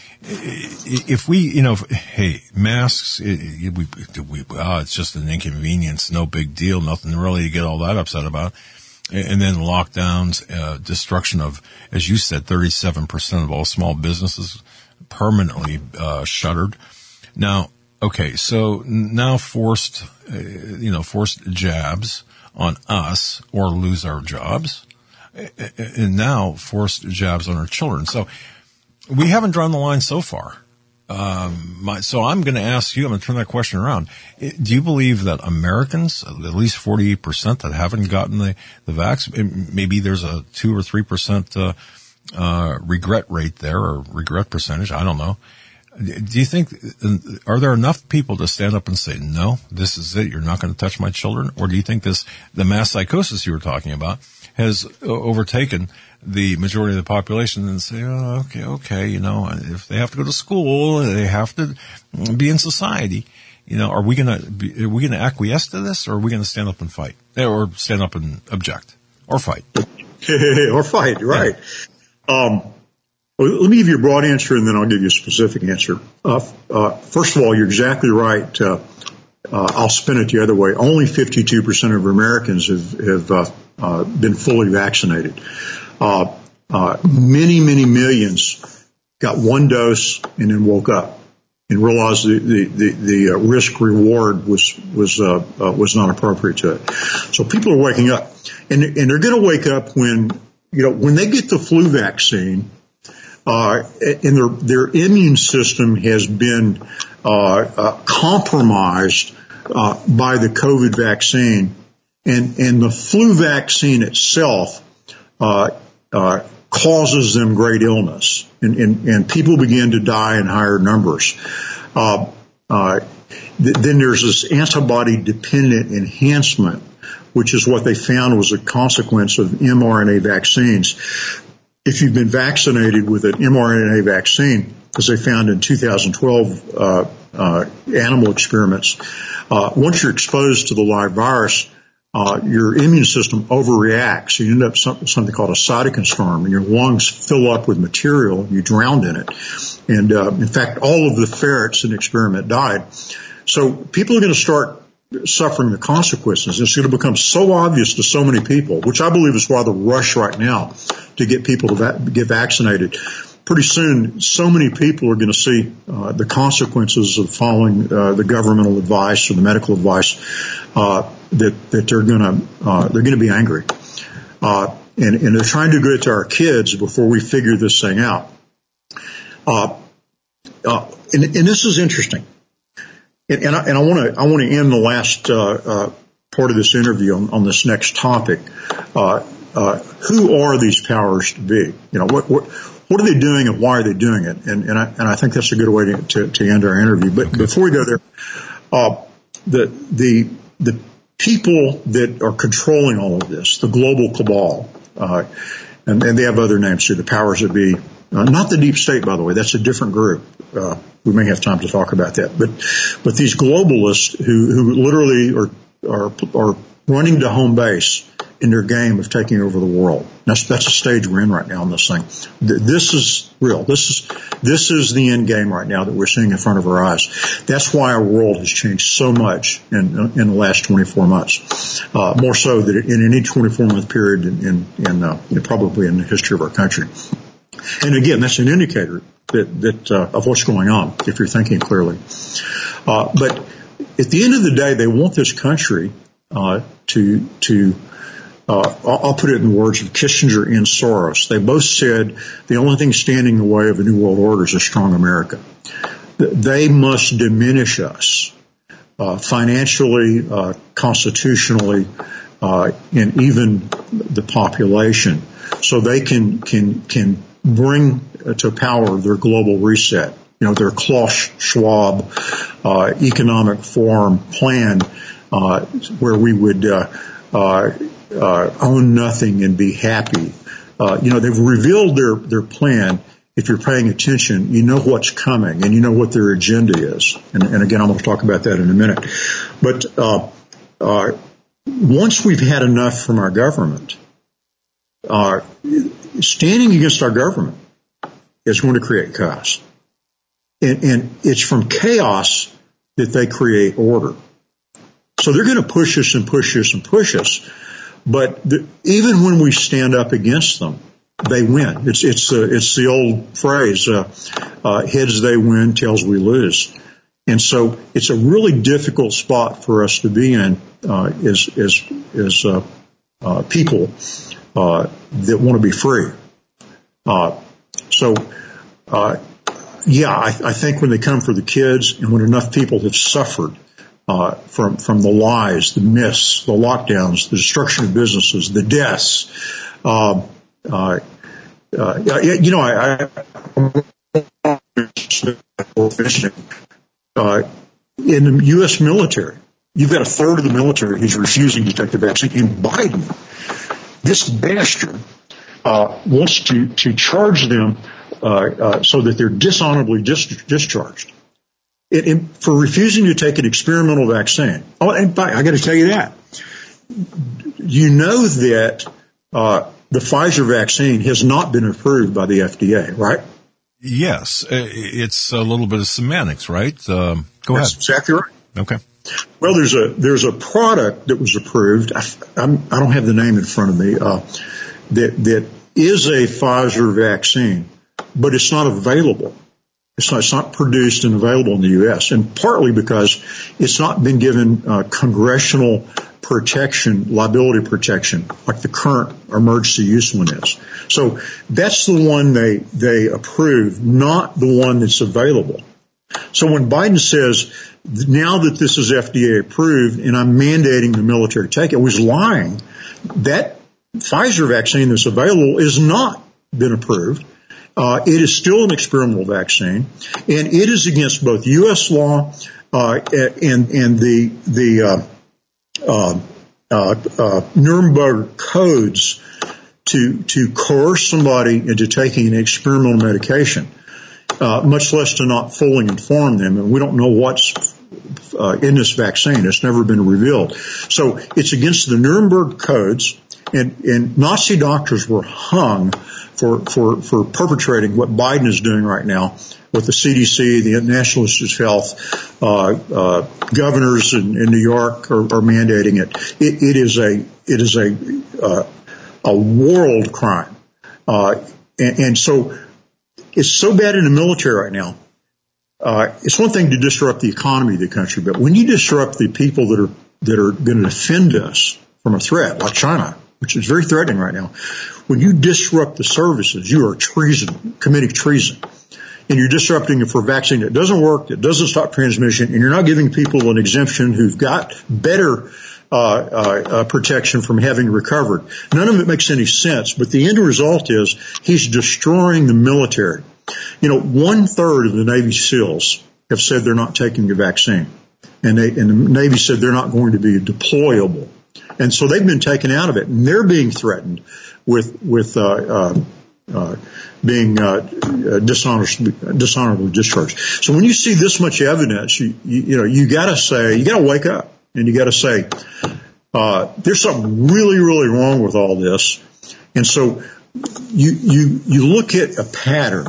If we, you know, if, hey, masks, it, we, we, oh, it's just an inconvenience, no big deal, nothing really to get all that upset about. And then lockdowns, uh, destruction of, as you said, thirty-seven percent of all small businesses permanently uh, shuttered. Now, okay, so now forced, uh, you know, forced jabs on us or lose our jobs, and now forced jabs on our children. So we haven't drawn the line so far. Um, my, so I'm going to ask you, I'm going to turn that question around. Do you believe that Americans, at least forty-eight percent that haven't gotten the, the vaccine, maybe there's a two or three percent, uh, uh, regret rate there or regret percentage? I don't know. Do you think, are there enough people to stand up and say, no, this is it, you're not going to touch my children? Or do you think this, the mass psychosis you were talking about has overtaken the majority of the population and say, oh, okay, okay, you know, if they have to go to school, they have to be in society, you know, are we going to, are we going to acquiesce to this, or are we going to stand up and fight, or stand up and object, or fight? Or fight, right. Yeah. Um, let me give you a broad answer, and then I'll give you a specific answer. Uh, uh, first of all, you're exactly right. Uh, uh, I'll spin it the other way. Only fifty-two percent of Americans have, have uh, uh, been fully vaccinated. Uh, uh, many, many millions got one dose and then woke up and realized the, the, the, the uh, risk reward was, was, uh, uh, was not appropriate to it. So people are waking up, and, and they're going to wake up when, you know, when they get the flu vaccine, uh, and their, their immune system has been, uh, uh compromised, uh, by the COVID vaccine, and, and the flu vaccine itself, uh, Uh, causes them great illness, and, and, and people begin to die in higher numbers. Uh, uh, th- then there's this antibody-dependent enhancement, which is what they found was a consequence of mRNA vaccines. If you've been vaccinated with an mRNA vaccine, as they found in two thousand twelve uh, uh, animal experiments, uh, once you're exposed to the live virus, uh, your immune system overreacts. You end up something, something called a cytokine storm, and your lungs fill up with material, and you drown in it. And uh, in fact, all of the ferrets in the experiment died. So people are going to start suffering the consequences. It's going to become so obvious to so many people, which I believe is why the rush right now to get people to va- get vaccinated. Pretty soon, so many people are going to see uh, the consequences of following uh, the governmental advice or the medical advice uh, that that they're going to uh, they're going to be angry, uh, and and they're trying to do it to our kids before we figure this thing out. Uh, uh, and, and this is interesting, and, and I, and I want to I want to end the last uh, uh, part of this interview on, on this next topic. Uh, uh, who are these powers to be? You know what what. What are they doing and why are they doing it? And, and, I, and I think that's a good way to, to, to end our interview. But before we go there, uh, the, the, the people that are controlling all of this, the global cabal, uh, and, and they have other names too, the powers that be, uh, not the deep state, by the way, that's a different group. Uh, we may have time to talk about that. But, but these globalists who, who literally are, are, are running to home base in their game of taking over the world. That's, that's the stage we're in right now on this thing. This is real. This is, this is the end game right now that we're seeing in front of our eyes. That's why our world has changed so much in, in the last twenty-four months. Uh, more so than in any twenty-four month period in, in, in uh, probably in the history of our country. And again, that's an indicator that, that, uh, of what's going on, if you're thinking clearly. Uh, but at the end of the day, they want this country, uh, to, to, Uh, I'll put it in the words of Kissinger and Soros. They both said the only thing standing in the way of a new world order is a strong America. They must diminish us uh, financially, uh, constitutionally, uh, and even the population, so they can can can bring to power their global reset. You know, their Klaus Schwab uh, economic forum plan, uh, where we would. Uh, uh, Uh, own nothing and be happy. Uh, you know, they've revealed their, their plan. If you're paying attention, you know what's coming and you know what their agenda is. And, and again, I'm going to talk about that in a minute. But, uh, uh, once we've had enough from our government, uh, standing against our government is going to create chaos. And, and it's from chaos that they create order. So they're going to push us and push us and push us. But the, even when we stand up against them, they win. It's it's uh, it's the old phrase: uh, uh, heads they win, tails we lose. And so it's a really difficult spot for us to be in uh, as as as uh, uh, people uh, that want to be free. Uh, so, uh, yeah, I, I think when they come for the kids, and when enough people have suffered. Uh, from, from the lies, the myths, the lockdowns, the destruction of businesses, the deaths. Uh, uh, uh, you know, I, I uh, in the U S military, you've got a third of the military who's refusing to take the vaccine. And Biden, this bastard, uh, wants to, to charge them, uh, uh, so that they're dishonorably dis- discharged. It, it, for refusing to take an experimental vaccine. Oh, and by, I got to tell you that. You know that uh, the Pfizer vaccine has not been approved by the F D A, right? Yes, it's a little bit of semantics, right? Um, go That's ahead. Exactly right. Okay. Well, there's a there's a product that was approved. I, I'm, I don't have the name in front of me. Uh, that that is a Pfizer vaccine, but it's not available. It's not, it's not produced and available in the U S, and partly because it's not been given uh, congressional protection, liability protection, like the current emergency use one is. So that's the one they they approved, not the one that's available. So when Biden says, now that this is F D A approved and I'm mandating the military to take it, I was lying. That Pfizer vaccine that's available is not been approved. Uh, it is still an experimental vaccine, and it is against both U S law uh, and and the the uh, uh, uh, uh, Nuremberg codes to to coerce somebody into taking an experimental medication, uh, much less to not fully inform them. And we don't know what's uh, in this vaccine. It's never been revealed. So it's against the Nuremberg codes, and, and Nazi doctors were hung for, for, for perpetrating what Biden is doing right now with the C D C, the National Institutes of Health, uh, uh, governors in, in New York are, are mandating it. It, it is a, it is a, uh, a world crime. Uh, and, and so it's so bad in the military right now. Uh, it's one thing to disrupt the economy of the country, but when you disrupt the people that are, that are going to defend us from a threat, like China, which is very threatening right now, when you disrupt the services, you are treason, committing treason. And you're disrupting it for a vaccine that doesn't work, that doesn't stop transmission, and you're not giving people an exemption who've got better uh, uh, uh protection from having recovered. None of it makes any sense, but the end result is he's destroying the military. You know, one third of the Navy SEALs have said they're not taking the vaccine, and, they, and the Navy said they're not going to be deployable. And so they've been taken out of it, and they're being threatened with with uh, uh, uh being uh, dishonorably, dishonorably discharged. So when you see this much evidence, you you, you know you got to say, you got to wake up, and you got to say uh, there's something really really wrong with all this. And so you you you look at a pattern,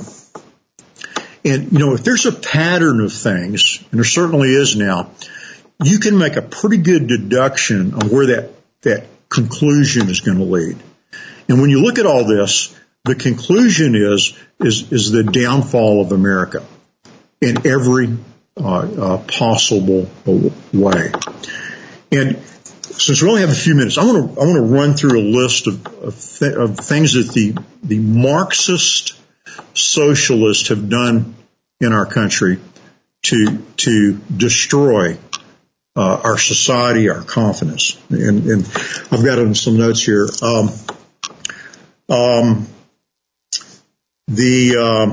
and you know if there's a pattern of things, and there certainly is now, you can make a pretty good deduction on where that that conclusion is going to lead. And when you look at all this, the conclusion is is is the downfall of America in every uh, uh, possible way. And since we only have a few minutes, I want to I want to run through a list of of, th- of things that the the Marxist socialists have done in our country to to destroy uh, our society, our confidence. And, and I've got some notes here. Um, um, The, um,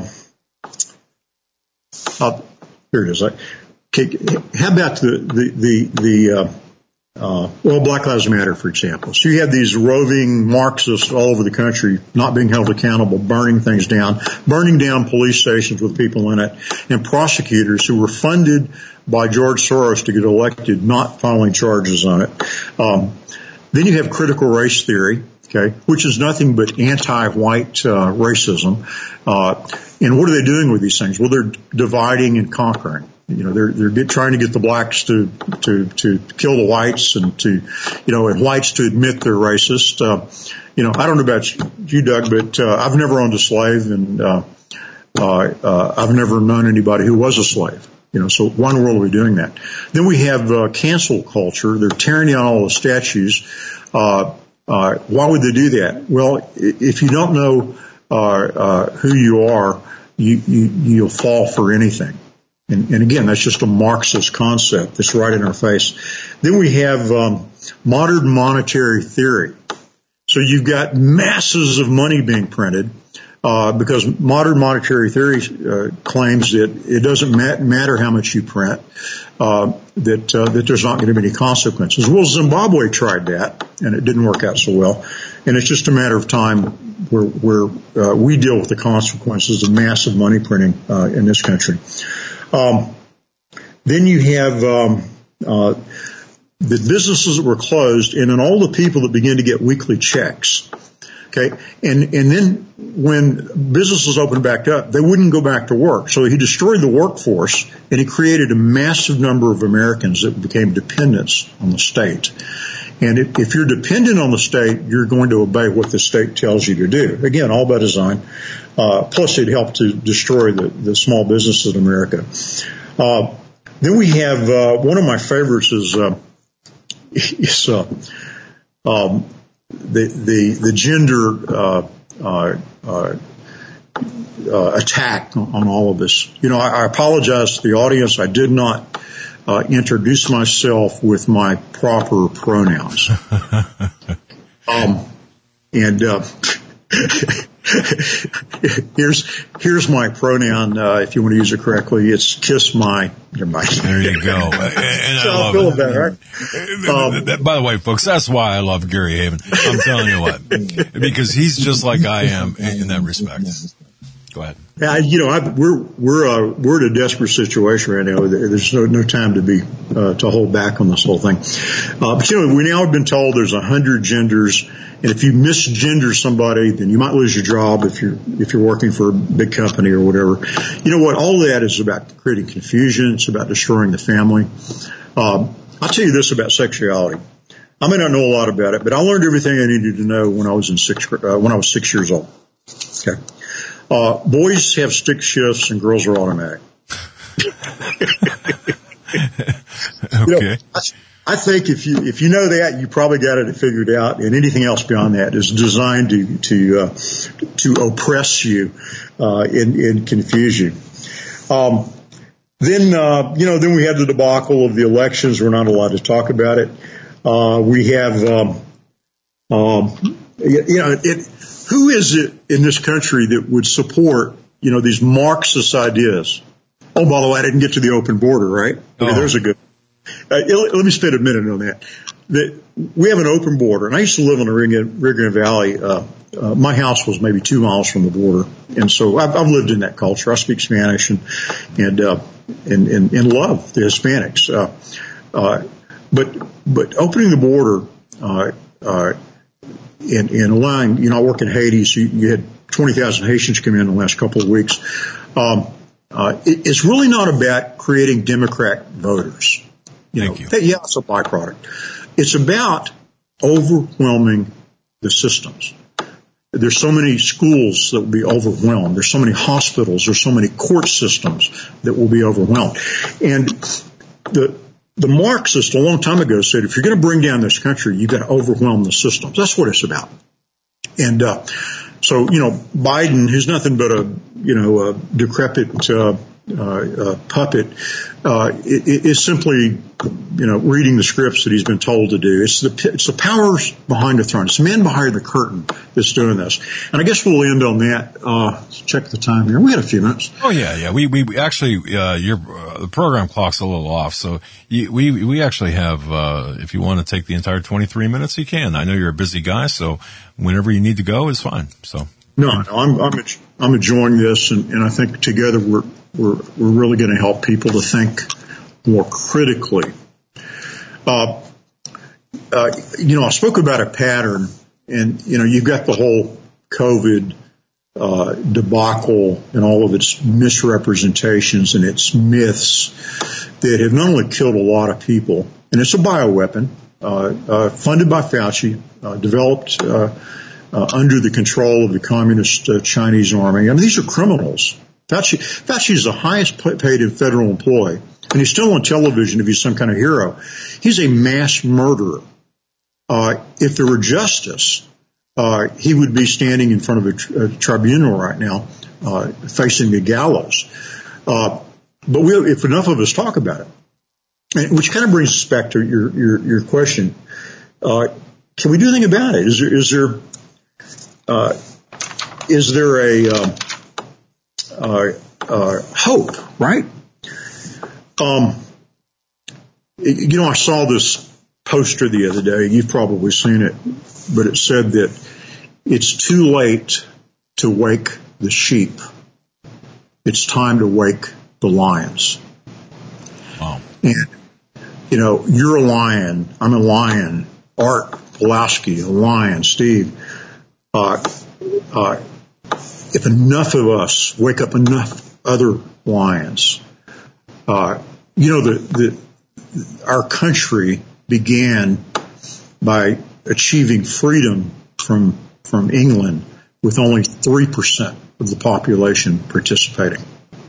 uh, here it is. Okay, how about the, the, the, the, uh, uh, well, Black Lives Matter, for example. So you have these roving Marxists all over the country not being held accountable, burning things down, burning down police stations with people in it, and prosecutors who were funded by George Soros to get elected not filing charges on it. Um, then you have critical race theory. Okay, which is nothing but anti-white uh, racism. Uh, and what are they doing with these things? Well, they're dividing and conquering. You know, they're they're get, trying to get the blacks to to to kill the whites, and to, you know, and whites to admit they're racist. Uh, you know, I don't know about you, Doug, but uh, I've never owned a slave, and uh, uh, uh, I've never known anybody who was a slave. You know, so why in the world are we doing that? Then we have uh, cancel culture. They're tearing down all the statues. Uh, Uh, why would they do that? Well, if you don't know uh, uh, who you are, you, you, you'll fall for anything. And, and again, that's just a Marxist concept that's right in our face. Then we have um, modern monetary theory. So you've got masses of money being printed uh, because modern monetary theory uh, claims that it doesn't mat- matter how much you print. Uh, that uh, that there's not going to be any consequences. Well, Zimbabwe tried that, and it didn't work out so well. And it's just a matter of time where where uh, we deal with the consequences of massive money printing uh, in this country. Um, then you have um, uh, the businesses that were closed, and then all the people that begin to get weekly checks. Okay, and and then when businesses opened back up, they wouldn't go back to work. So he destroyed the workforce, and he created a massive number of Americans that became dependents on the state. And if, if you're dependent on the state, you're going to obey what the state tells you to do. Again, all by design. Uh, plus, it helped to destroy the, the small businesses in America. Uh, then we have uh, one of my favorites is uh, is uh, um, the the the gender uh, uh, uh, uh, attack on all of this. You know, I, I apologize to the audience. I did not uh, introduce myself with my proper pronouns. um, and uh, here's here's my pronoun. Uh, if you want to use it correctly, it's kiss my. There you go. And, and so I love feel it. That, right? Um, By the way, folks, that's why I love Gary Haven. I'm telling you what, because he's just like I am in, in that respect. Go ahead. Uh, you know, I, we're we're uh, we're in a desperate situation right now. There's no no time to be uh, to hold back on this whole thing. Uh, but you know, we now have been told there's a hundred genders, and if you misgender somebody, then you might lose your job if you're if you're working for a big company or whatever. You know what? All that is about creating confusion. It's about destroying the family. Um, I'll tell you this about sexuality. I may not know a lot about it, but I learned everything I needed to know when I was in six uh, when I was six years old. Okay. Uh, boys have stick shifts and girls are automatic. Okay. You know, I, I think if you, if you know that, you probably got it figured out, and anything else beyond that is designed to, to, uh, to oppress you, uh, and, and confuse you. Um, then, uh, you know, then we have the debacle of the elections. We're not allowed to talk about it. Uh, we have, um, um, you, you know, it, who is it in this country that would support, you know, these Marxist ideas? Oh, by the way, I didn't get to the open border, right? Okay, oh. There's a good. Uh, let me spend a minute on that. That we have an open border, and I used to live in the Rio Grande Valley. Uh, uh, my house was maybe two miles from the border, and so I've, I've lived in that culture. I speak Spanish and and uh, and, and, and love the Hispanics. Uh, uh, but but opening the border. Uh, uh, And, and allowing, you know, I work in Haiti, so you, you had twenty thousand Haitians come in in the last couple of weeks. Um, uh, it, it's really not about creating Democrat voters. You Thank know, you. That, yeah, it's a byproduct. It's about overwhelming the systems. There's so many schools that will be overwhelmed. There's so many hospitals. There's so many court systems that will be overwhelmed. And the, The Marxists a long time ago said, if you're going to bring down this country, you've got to overwhelm the systems. That's what it's about. And, uh, so, you know, Biden, who's nothing but a, you know, a decrepit, uh, uh, uh puppet, uh, is simply, you know, reading the scripts that he's been told to do. It's the, it's the powers behind the throne. It's the man behind the curtain that's doing this. And I guess we'll end on that. Uh, check the time here. We had a few minutes. Oh yeah, yeah. We, we actually, uh, your, uh, the program clock's a little off. So you, we, we actually have, uh, if you want to take the entire twenty-three minutes, you can. I know you're a busy guy, so whenever you need to go is fine. So. No, no, I'm, I'm, I'm enjoying this, and, and I think together we're, we're, we're really going to help people to think more critically. Uh, uh, you know, I spoke about a pattern, and, you know, you've got the whole COVID, uh, debacle and all of its misrepresentations and its myths that have not only killed a lot of people, and it's a bioweapon, uh, uh, funded by Fauci, uh, developed, uh, Uh, under the control of the communist uh, Chinese army. I mean, these are criminals. Fauci, Fauci is the highest paid federal employee, and he's still on television if he's some kind of hero. He's a mass murderer. Uh, if there were justice, uh, he would be standing in front of a, tr- a tribunal right now, uh, facing the gallows. Uh, but we, if enough of us talk about it, and, which kind of brings us back to your, your, your question, uh, can we do anything about it? Is there, is there, Uh, is there a uh, uh, uh, hope, right? Um, you know, I saw this poster the other day. You've probably seen it, but it said that it's too late to wake the sheep. It's time to wake the lions. Wow. And, you know, you're a lion. I'm a lion. Art Pulaski, a lion. Steve. Uh, uh, if enough of us wake up enough other lions, uh, you know, the, the, our country began by achieving freedom from, from England with only three percent of the population participating.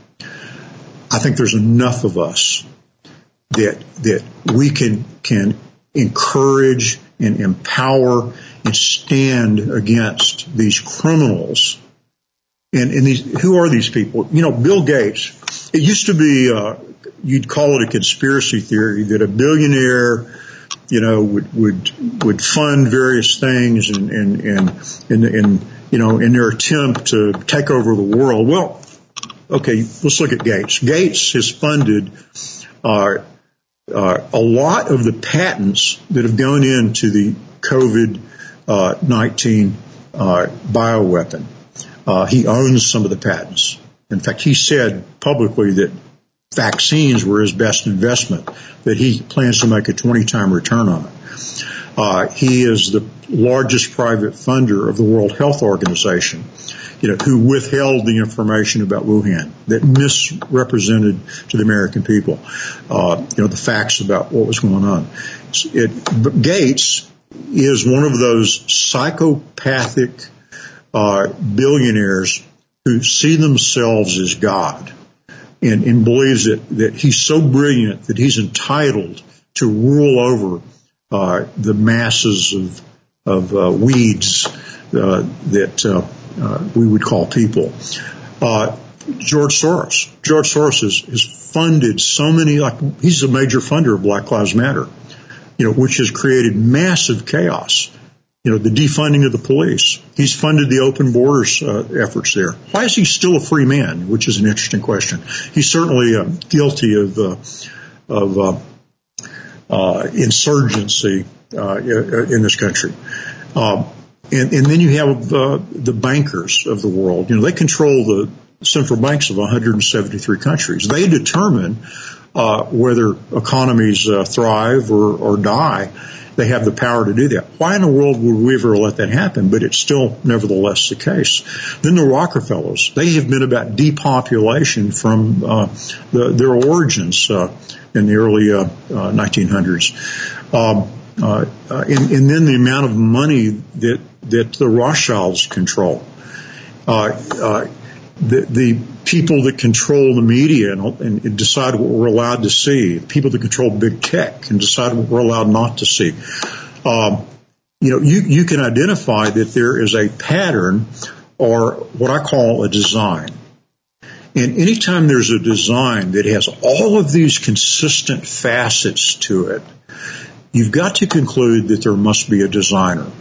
I think there's enough of us that, that we can, can encourage and empower and stand against these criminals. And, and these, who are these people? You know, Bill Gates, it used to be, uh, you'd call it a conspiracy theory that a billionaire, you know, would, would, would fund various things and, and, and, and, and, you know, in their attempt to take over the world. Well, okay, let's look at Gates. Gates has funded, uh, uh, a lot of the patents that have gone into the COVID nineteen uh, bioweapon. Uh, he owns some of the patents. In fact, he said publicly that vaccines were his best investment, that he plans to make a twenty-time return on it. Uh, he is the largest private funder of the World Health Organization, you know, who withheld the information about Wuhan, that misrepresented to the American people, uh, you know, the facts about what was going on. It, but Gates is one of those psychopathic uh, billionaires who see themselves as God and, and believes that, that he's so brilliant that he's entitled to rule over uh, the masses of, of uh, weeds uh, that uh, uh, we would call people. Uh, George Soros. George Soros has, has funded so many, like he's a major funder of Black Lives Matter, you know, which has created massive chaos. You know, the defunding of the police. He's funded the open borders uh, efforts there. Why is he still a free man? Which is an interesting question. He's certainly uh, guilty of uh, of uh, uh, insurgency uh, in this country. Uh, and, and then you have uh, the bankers of the world. You know, they control the central banks of one hundred seventy-three countries. They determine uh, whether economies uh, thrive or, or die. They have the power to do that. Why in the world would we ever let that happen? But it's still nevertheless the case. Then the Rockefellers, they have been about depopulation from uh, the, their origins uh, in the early uh, uh, nineteen hundreds. Um, uh, uh, and, and then the amount of money that, that the Rothschilds control. Uh, uh, the, the people that control the media and, and decide what we're allowed to see, people that control big tech and decide what we're allowed not to see. Um, you know, you, you can identify that there is a pattern or what I call a design. And anytime there's a design that has all of these consistent facets to it, you've got to conclude that there must be a designer.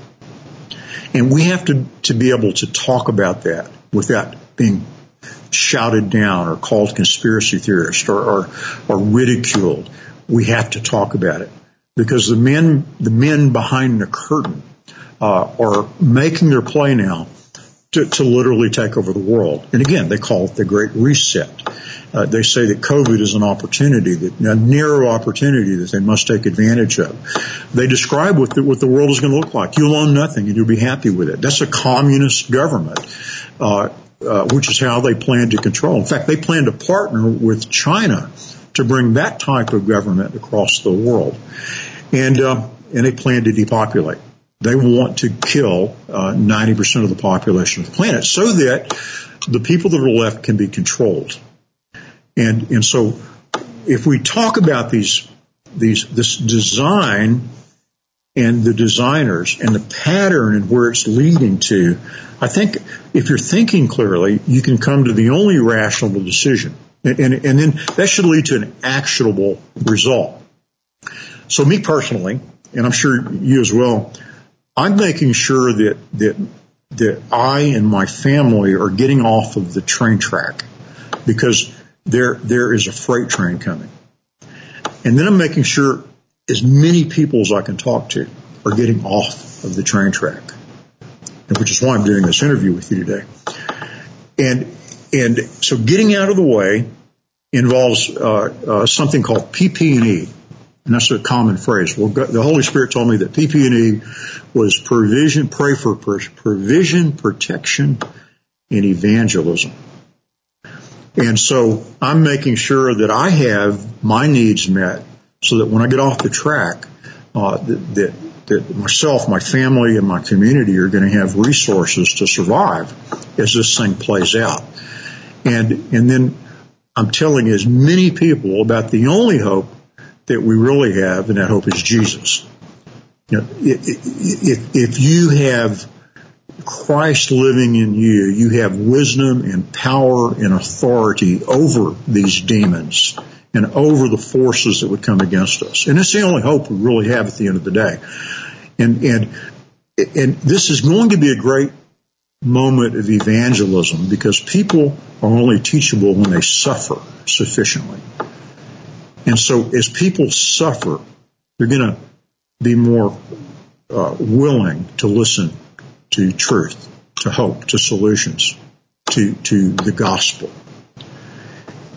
And we have to, to be able to talk about that without being shouted down or called conspiracy theorist or, or, or ridiculed. We have to talk about it because the men, the men behind the curtain, uh, are making their play now to, to literally take over the world. And again, they call it the Great Reset. Uh, they say that COVID is an opportunity, that a narrow opportunity that they must take advantage of. They describe what the, what the world is going to look like. You'll own nothing and you'll be happy with it. That's a communist government. Uh, Uh, which is how they plan to control. In fact, they plan to partner with China to bring that type of government across the world. And, uh, and they plan to depopulate. They want to kill uh, ninety percent of the population of the planet so that the people that are left can be controlled. And, and so if we talk about these, these, this design and the designers and the pattern and where it's leading to, I think if you're thinking clearly, you can come to the only rational decision. And, and, and then that should lead to an actionable result. So me personally, and I'm sure you as well, I'm making sure that, that, that I and my family are getting off of the train track because there, there is a freight train coming. And then I'm making sure as many people as I can talk to are getting off of the train track, which is why I'm doing this interview with you today. And and so getting out of the way involves uh, uh, something called P P and E, and that's a common phrase. Well, the Holy Spirit told me that P P and E was provision, pray for provision, protection, and evangelism. And so I'm making sure that I have my needs met so that when I get off the track, uh, that, that that myself, my family, and my community are going to have resources to survive as this thing plays out. And and then I'm telling as many people about the only hope that we really have, and that hope is Jesus. You know, if, if you have Christ living in you, you have wisdom and power and authority over these demons and over the forces that would come against us. And it's the only hope we really have at the end of the day. And, and, and this is going to be a great moment of evangelism because people are only teachable when they suffer sufficiently. And so as people suffer, they're going to be more uh, willing to listen to truth, to hope, to solutions, to, to the gospel.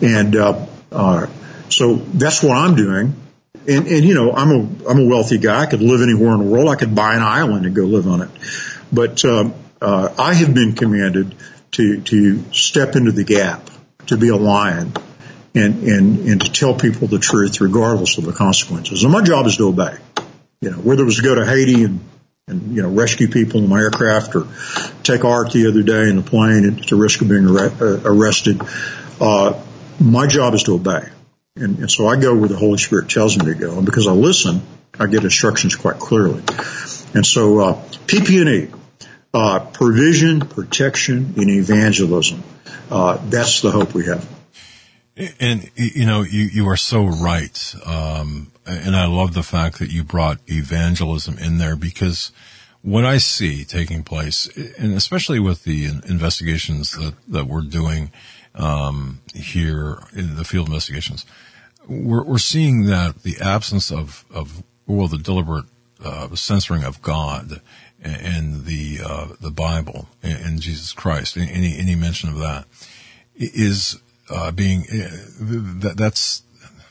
And uh, uh, so that's what I'm doing. And, and you know, I'm a I'm a wealthy guy. I could live anywhere in the world. I could buy an island and go live on it. But um, uh, I have been commanded to to step into the gap, to be a lion, and and and to tell people the truth regardless of the consequences. And my job is to obey. You know, whether it was to go to Haiti and and you know rescue people in my aircraft, or take Art the other day in the plane at the risk of being arre- uh, arrested. Uh, my job is to obey. And, and so I go where the Holy Spirit tells me to go. And because I listen, I get instructions quite clearly. And so uh, P P and E, uh, provision, protection, and evangelism. Uh, that's the hope we have. And, you know, you, you are so right. Um, and I love the fact that you brought evangelism in there, because what I see taking place, and especially with the investigations that, that we're doing um, here in the field investigations, we're, we're seeing that the absence of, of well, the deliberate uh, censoring of God and the uh, the Bible and Jesus Christ, any any mention of that is uh, being that, that's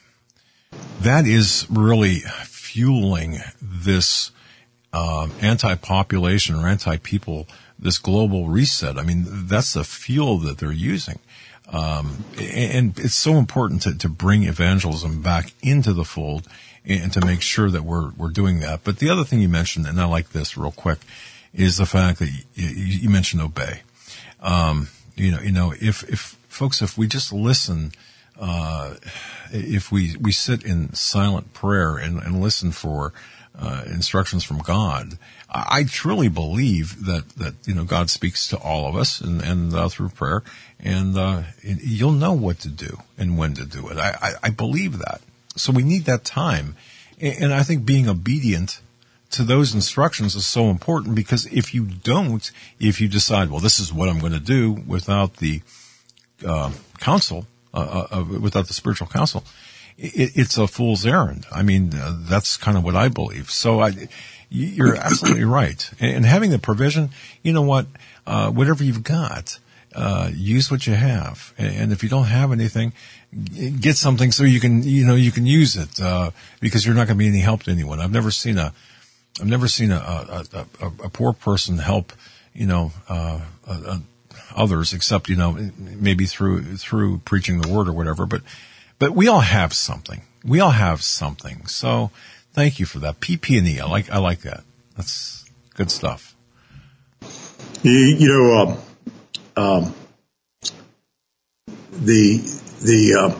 that is really fueling this um, anti-population or anti-people, this global reset. I mean, that's the fuel that they're using. Um, and it's so important to, to bring evangelism back into the fold and to make sure that we're, we're doing that. But the other thing you mentioned, and I like this real quick, is the fact that you, you mentioned obey. Um, you know, you know, if, if folks, if we just listen, uh, if we, we sit in silent prayer and, and listen for, uh, instructions from God, I truly believe that, that, you know, God speaks to all of us and, and, uh, through prayer, and, uh, you'll know what to do and when to do it. I, I, I believe that. So we need that time. And I think being obedient to those instructions is so important, because if you don't, if you decide, well, this is what I'm going to do without the, uh, counsel, uh, uh, without the spiritual counsel, it, it's a fool's errand. I mean, uh, that's kind of what I believe. So I, you're absolutely right. And having the provision, you know what, uh, whatever you've got, uh, use what you have. And if you don't have anything, get something so you can, you know, you can use it, uh, because you're not going to be any help to anyone. I've never seen a, I've never seen a, a, a, a poor person help, you know, uh, uh, others, except, you know, maybe through, through preaching the word or whatever. But, but we all have something. We all have something. So thank you for that. P P and E. I like, I like that. That's good stuff. You, you know, um, um, the, the, uh,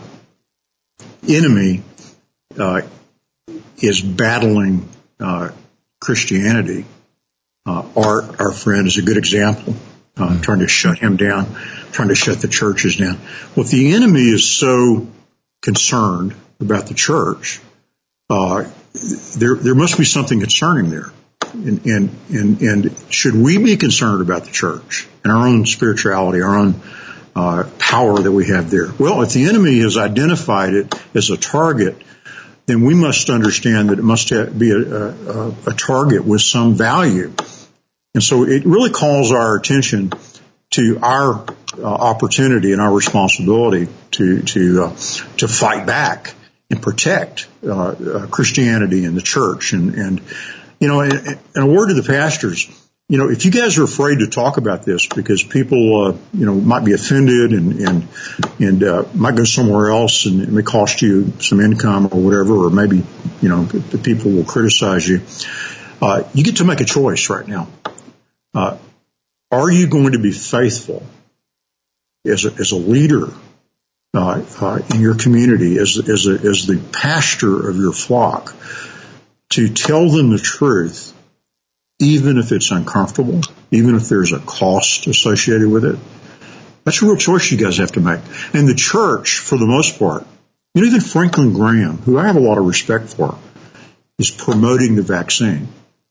enemy, uh, is battling, uh, Christianity. Uh, Art, our friend, is a good example, uh, mm-hmm. trying to shut him down, trying to shut the churches down. Well, if the enemy is so concerned about the church, uh, there, there must be something concerning there. And, and, and, and should we be concerned about the church and our own spirituality, our own, uh, power that we have there? Well, if the enemy has identified it as a target, then we must understand that it must be a, a, a target with some value. And so it really calls our attention to our uh, opportunity and our responsibility to, to, uh, to fight back and protect, uh, uh, Christianity and the church. And, and, you know, and, and a word to the pastors, you know, if you guys are afraid to talk about this because people, uh, you know, might be offended and, and, and, uh, might go somewhere else and it may cost you some income or whatever, or maybe, you know, the people will criticize you. Uh, you get to make a choice right now. Uh, are you going to be faithful as a, as a leader, uh, uh, in your community, as, as a, as the pastor of your flock, to tell them the truth, even if it's uncomfortable, even if there's a cost associated with it? That's a real choice you guys have to make. And the church, for the most part, you know, even Franklin Graham, who I have a lot of respect for, is promoting the vaccine.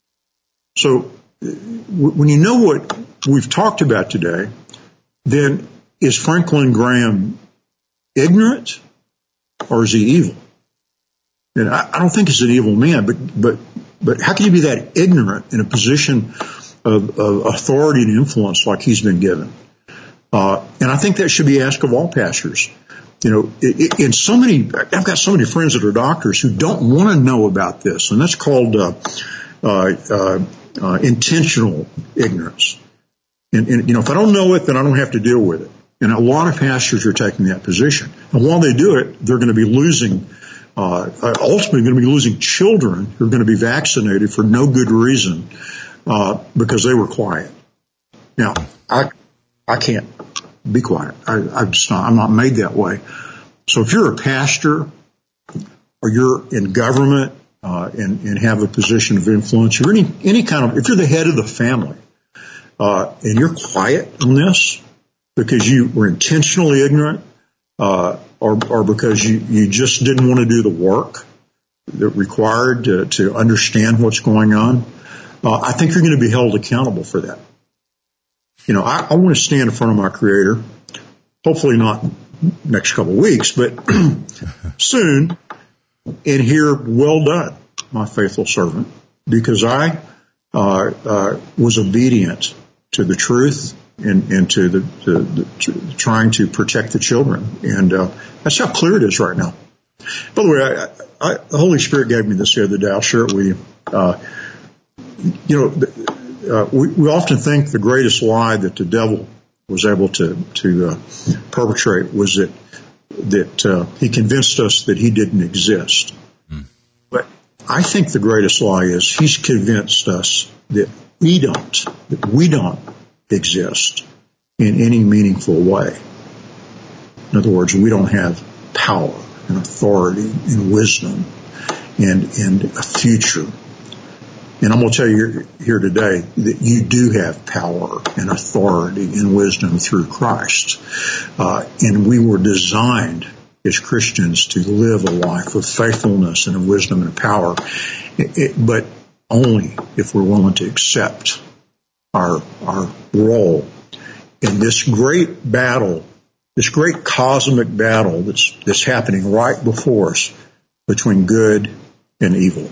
So when you know what we've talked about today, then is Franklin Graham ignorant or is he evil? And I, I don't think he's an evil man, but, but, but how can you be that ignorant in a position of, of authority and influence like he's been given? Uh, and I think that should be asked of all pastors. you know, it, in so many, I've got so many friends that are doctors who don't want to know about this, and that's called uh, uh, uh, uh, intentional ignorance. And, and, you know, if I don't know it, then I don't have to deal with it. And a lot of pastors are taking that position. And while they do it, they're going to be losing, uh, ultimately going to be losing children who are going to be vaccinated for no good reason, uh, because they were quiet. Now, I, I can't be quiet. I, I'm just not, I'm not made that way. So if you're a pastor or you're in government, uh, and, and have a position of influence, or any, any kind of, if you're the head of the family, uh, and you're quiet on this, because you were intentionally ignorant, uh, or, or because you, you just didn't want to do the work that required to, to understand what's going on, uh, I think you're going to be held accountable for that. You know, I, I want to stand in front of my Creator, hopefully not next couple of weeks, but soon, and hear, "Well done, my faithful servant," because I uh, uh, was obedient to the truth and, and to the, to the to trying to protect the children. And uh, that's how clear it is right now. By the way, I, I, the Holy Spirit gave me this the other day. I'll share it with you. Uh, you know, uh, we, we often think the greatest lie that the devil was able to to uh, perpetrate was that that uh, he convinced us that he didn't exist. Mm. But I think the greatest lie is he's convinced us that we don't, that we don't exist in any meaningful way. In other words, we don't have power and authority and wisdom and, and a future. And I'm going to tell you here today that you do have power and authority and wisdom through Christ. Uh, and we were designed as Christians to live a life of faithfulness and of wisdom and power, it, it, but only if we're willing to accept our our role in this great battle, this great cosmic battle that's that's happening right before us between good and evil.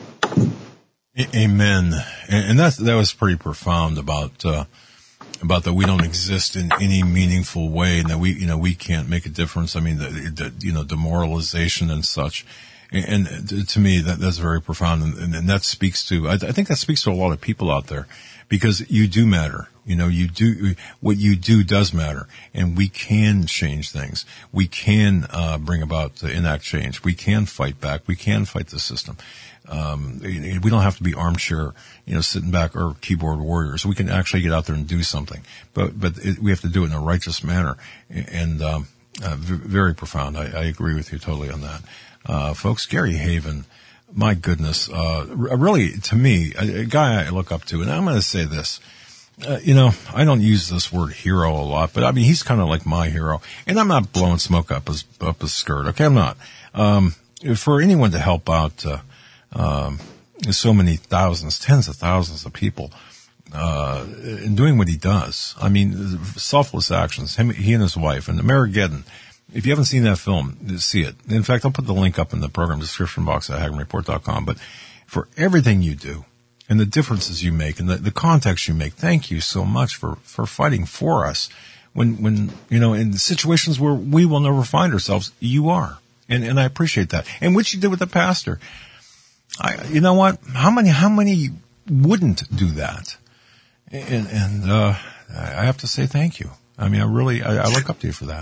Amen. And that that was pretty profound about uh, about that we don't exist in any meaningful way, and that we you know we can't make a difference. I mean, the, the you know demoralization and such. And, and to me, that that's very profound, and, and that speaks to I, I think that speaks to a lot of people out there, because you do matter. You know, you do what you do does matter, and we can change things. We can uh, bring about uh, enact change. We can fight back. We can fight the system. Um, we don't have to be armchair, you know, sitting back or keyboard warriors. We can actually get out there and do something, but but it, we have to do it in a righteous manner. And um, uh, very profound. I, I agree with you totally on that. Uh, folks, Gary Haven, my goodness, uh, really, to me, a, a guy I look up to, and I'm going to say this, uh, you know, I don't use this word hero a lot, but I mean, he's kind of like my hero, and I'm not blowing smoke up his, up his skirt, okay, I'm not. Um, for anyone to help out, uh, um, so many thousands, tens of thousands of people, uh, in doing what he does, I mean, selfless actions, him, he and his wife, and Amerigeddon. If you haven't seen that film, see it. In fact, I'll put the link up in the program description box at Hagman Report dot com. But for everything you do and the differences you make and the, the contacts you make, thank you so much for, for fighting for us. When, when, you know, in situations where we will never find ourselves, you are. And, and I appreciate that. And what you did with the pastor. I, you know what? How many, how many wouldn't do that? And, and, uh, I have to say thank you. I mean, I really, I, I look up to you for that.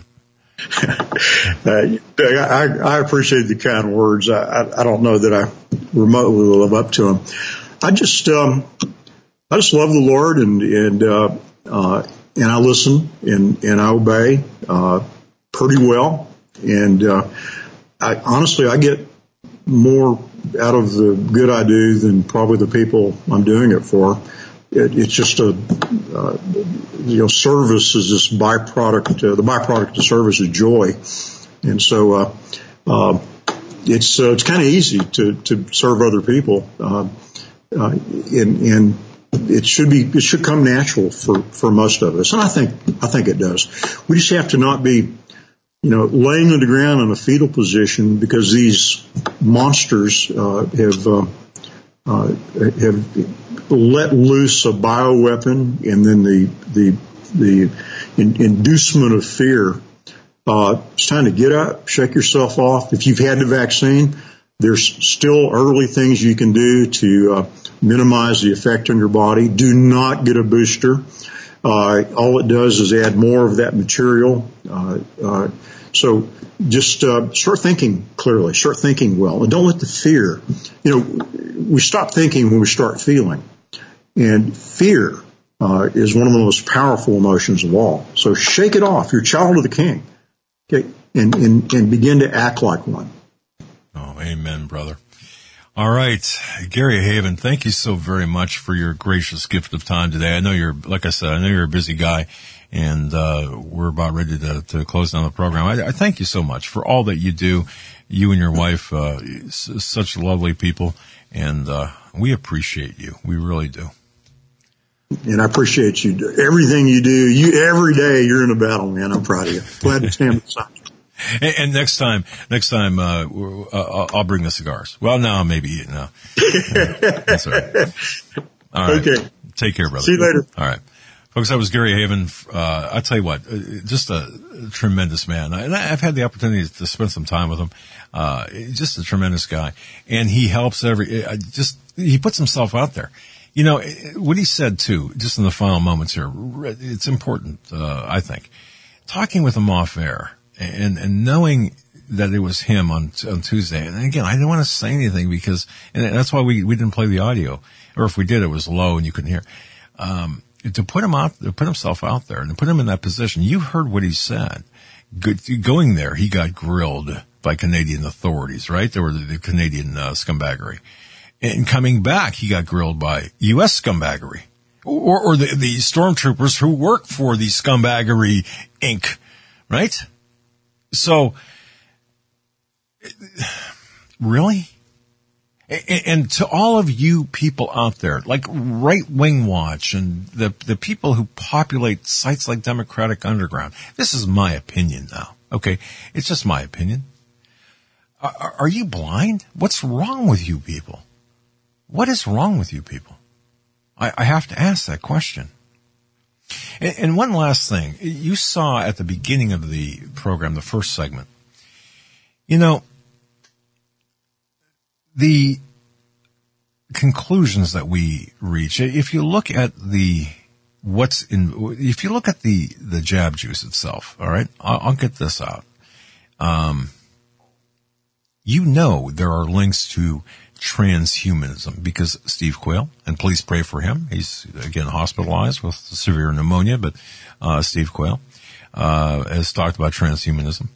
uh, I, I appreciate the kind words. I, I, I don't know that I remotely live up to them. I just, um, I just love the Lord, and and uh, uh, and I listen and and I obey uh, pretty well. And uh, I honestly, I get more out of the good I do than probably the people I'm doing it for. It, it's just a, uh, you know, service is this byproduct. Uh, the byproduct of service is joy, and so uh, uh, it's uh, it's kind of easy to to serve other people, uh, uh, and and it should be it should come natural for for most of us, and I think I think it does. We just have to not be, you know, laying on the ground in a fetal position because these monsters uh, have uh, uh, have. let loose a bioweapon, and then the the the in, inducement of fear uh, it's time to get up, shake yourself off. If you've had the vaccine, there's still early things you can do to uh, minimize the effect on your body. Do not get a booster. Uh, all it does is add more of that material. Uh, uh, so just uh, start thinking clearly, start thinking well, and don't let the fear, you know, we stop thinking when we start feeling. And fear uh, is one of the most powerful emotions of all. So shake it off. You're a child of the King. Okay, and, and, and begin to act like one. Oh, amen, brother. All right, Gary Haven, thank you so very much for your gracious gift of time today. I know you're, like I said, I know you're a busy guy, and uh we're about ready to, to close down the program. I, I thank you so much for all that you do, you and your wife, uh s- such lovely people, and uh we appreciate you. We really do. And I appreciate you. Everything you do, you every day you're in a battle, man. I'm proud of you. Glad to stand beside you. And, and next time, next time, uh, uh, I'll bring the cigars. Well, no, maybe, no. That's all right. All right. Okay. Take care, brother. See you later. All right. Folks, that was Gary Haven. Uh, I'll tell you what, just a tremendous man. And I've had the opportunity to spend some time with him. Uh, just a tremendous guy. And he helps every, just, he puts himself out there. You know, what he said too, just in the final moments here, it's important, uh, I think. Talking with him off air. And, and knowing that it was him on, on Tuesday. And again, I didn't want to say anything because, and that's why we, we didn't play the audio. Or if we did, it was low and you couldn't hear. Um, to put him out, to put himself out there and to put him in that position, you heard what he said. Good, going there, he got grilled by Canadian authorities, right? There were the, the Canadian, uh, scumbaggery. And coming back, he got grilled by U S scumbaggery. Or, or the, the stormtroopers who work for the Scumbaggery Incorporated, right? So, really? And to all of you people out there, like Right Wing Watch and the, the people who populate sites like Democratic Underground, this is my opinion now, okay? It's just my opinion. Are, are you blind? What's wrong with you people? What is wrong with you people? I, I have to ask that question. And, and one last thing. You saw at the beginning of the program, the first segment, you know, the conclusions that we reach, if you look at the, what's in, if you look at the, the jab juice itself, all right, I'll, I'll get this out. Um, you know, there are links to transhumanism because Steve Quayle, and please pray for him. He's again hospitalized with severe pneumonia, but, uh, Steve Quayle, uh, has talked about transhumanism.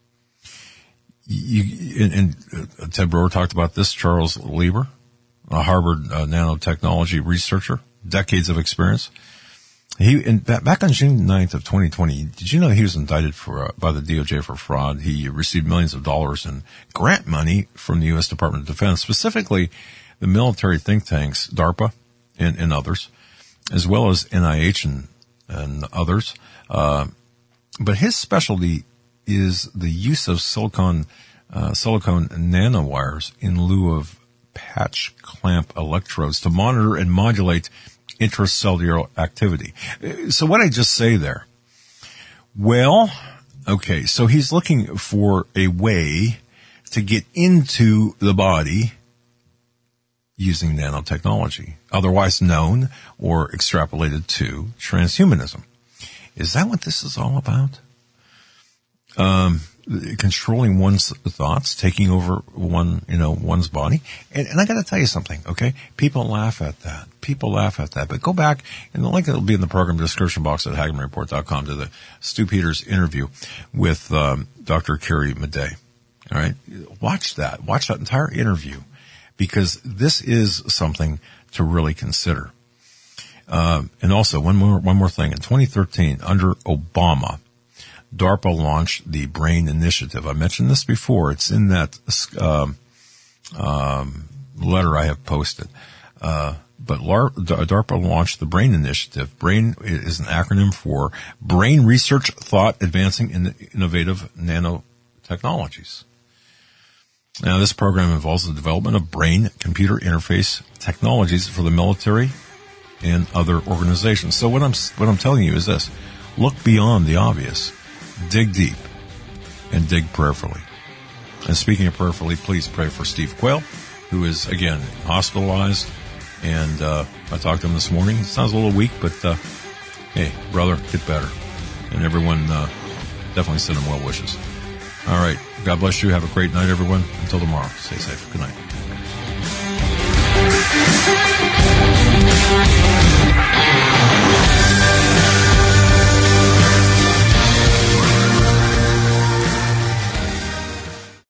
You, and, and uh, Ted Broer talked about this. Charles Lieber, a Harvard uh, nanotechnology researcher, decades of experience. He, in, back on June ninth of twenty twenty, did you know he was indicted for, uh, by the D O J for fraud? He received millions of dollars in grant money from the U S Department of Defense, specifically the military think tanks, DARPA and, and others, as well as N I H and, and others. Uh, but his specialty is the use of silicon, uh, silicone nanowires in lieu of patch clamp electrodes to monitor and modulate intracellular activity. So what I just say there? Well, okay, so he's looking for a way to get into the body using nanotechnology, otherwise known or extrapolated to transhumanism. Is that what this is all about? Um, controlling one's thoughts, taking over one, you know, one's body. And, and I gotta tell you something, okay? People laugh at that. People laugh at that. But go back, and the link will be in the program description box at Hagman Report dot com to the Stu Peters interview with, um, Doctor Carrie Madej. All right? Watch that. Watch that entire interview because this is something to really consider. Um, and also one more, one more thing. In twenty thirteen, under Obama, DARPA launched the BRAIN Initiative. I mentioned this before. It's in that um, um, letter I have posted. Uh, but DARPA launched the BRAIN Initiative. BRAIN is an acronym for Brain Research, Thought, Advancing in Innovative Nanotechnologies. Now, this program involves the development of brain-computer interface technologies for the military and other organizations. So what I'm what I'm telling you is this: look beyond the obvious. Dig deep. and dig prayerfully. And speaking of prayerfully, please pray for Steve Quayle, who is, again, hospitalized. And uh, I talked to him this morning. Sounds a little weak, but uh, hey, brother, get better. And everyone uh, definitely send him well wishes. All right. God bless you. Have a great night, everyone. Until tomorrow. Stay safe. Good night.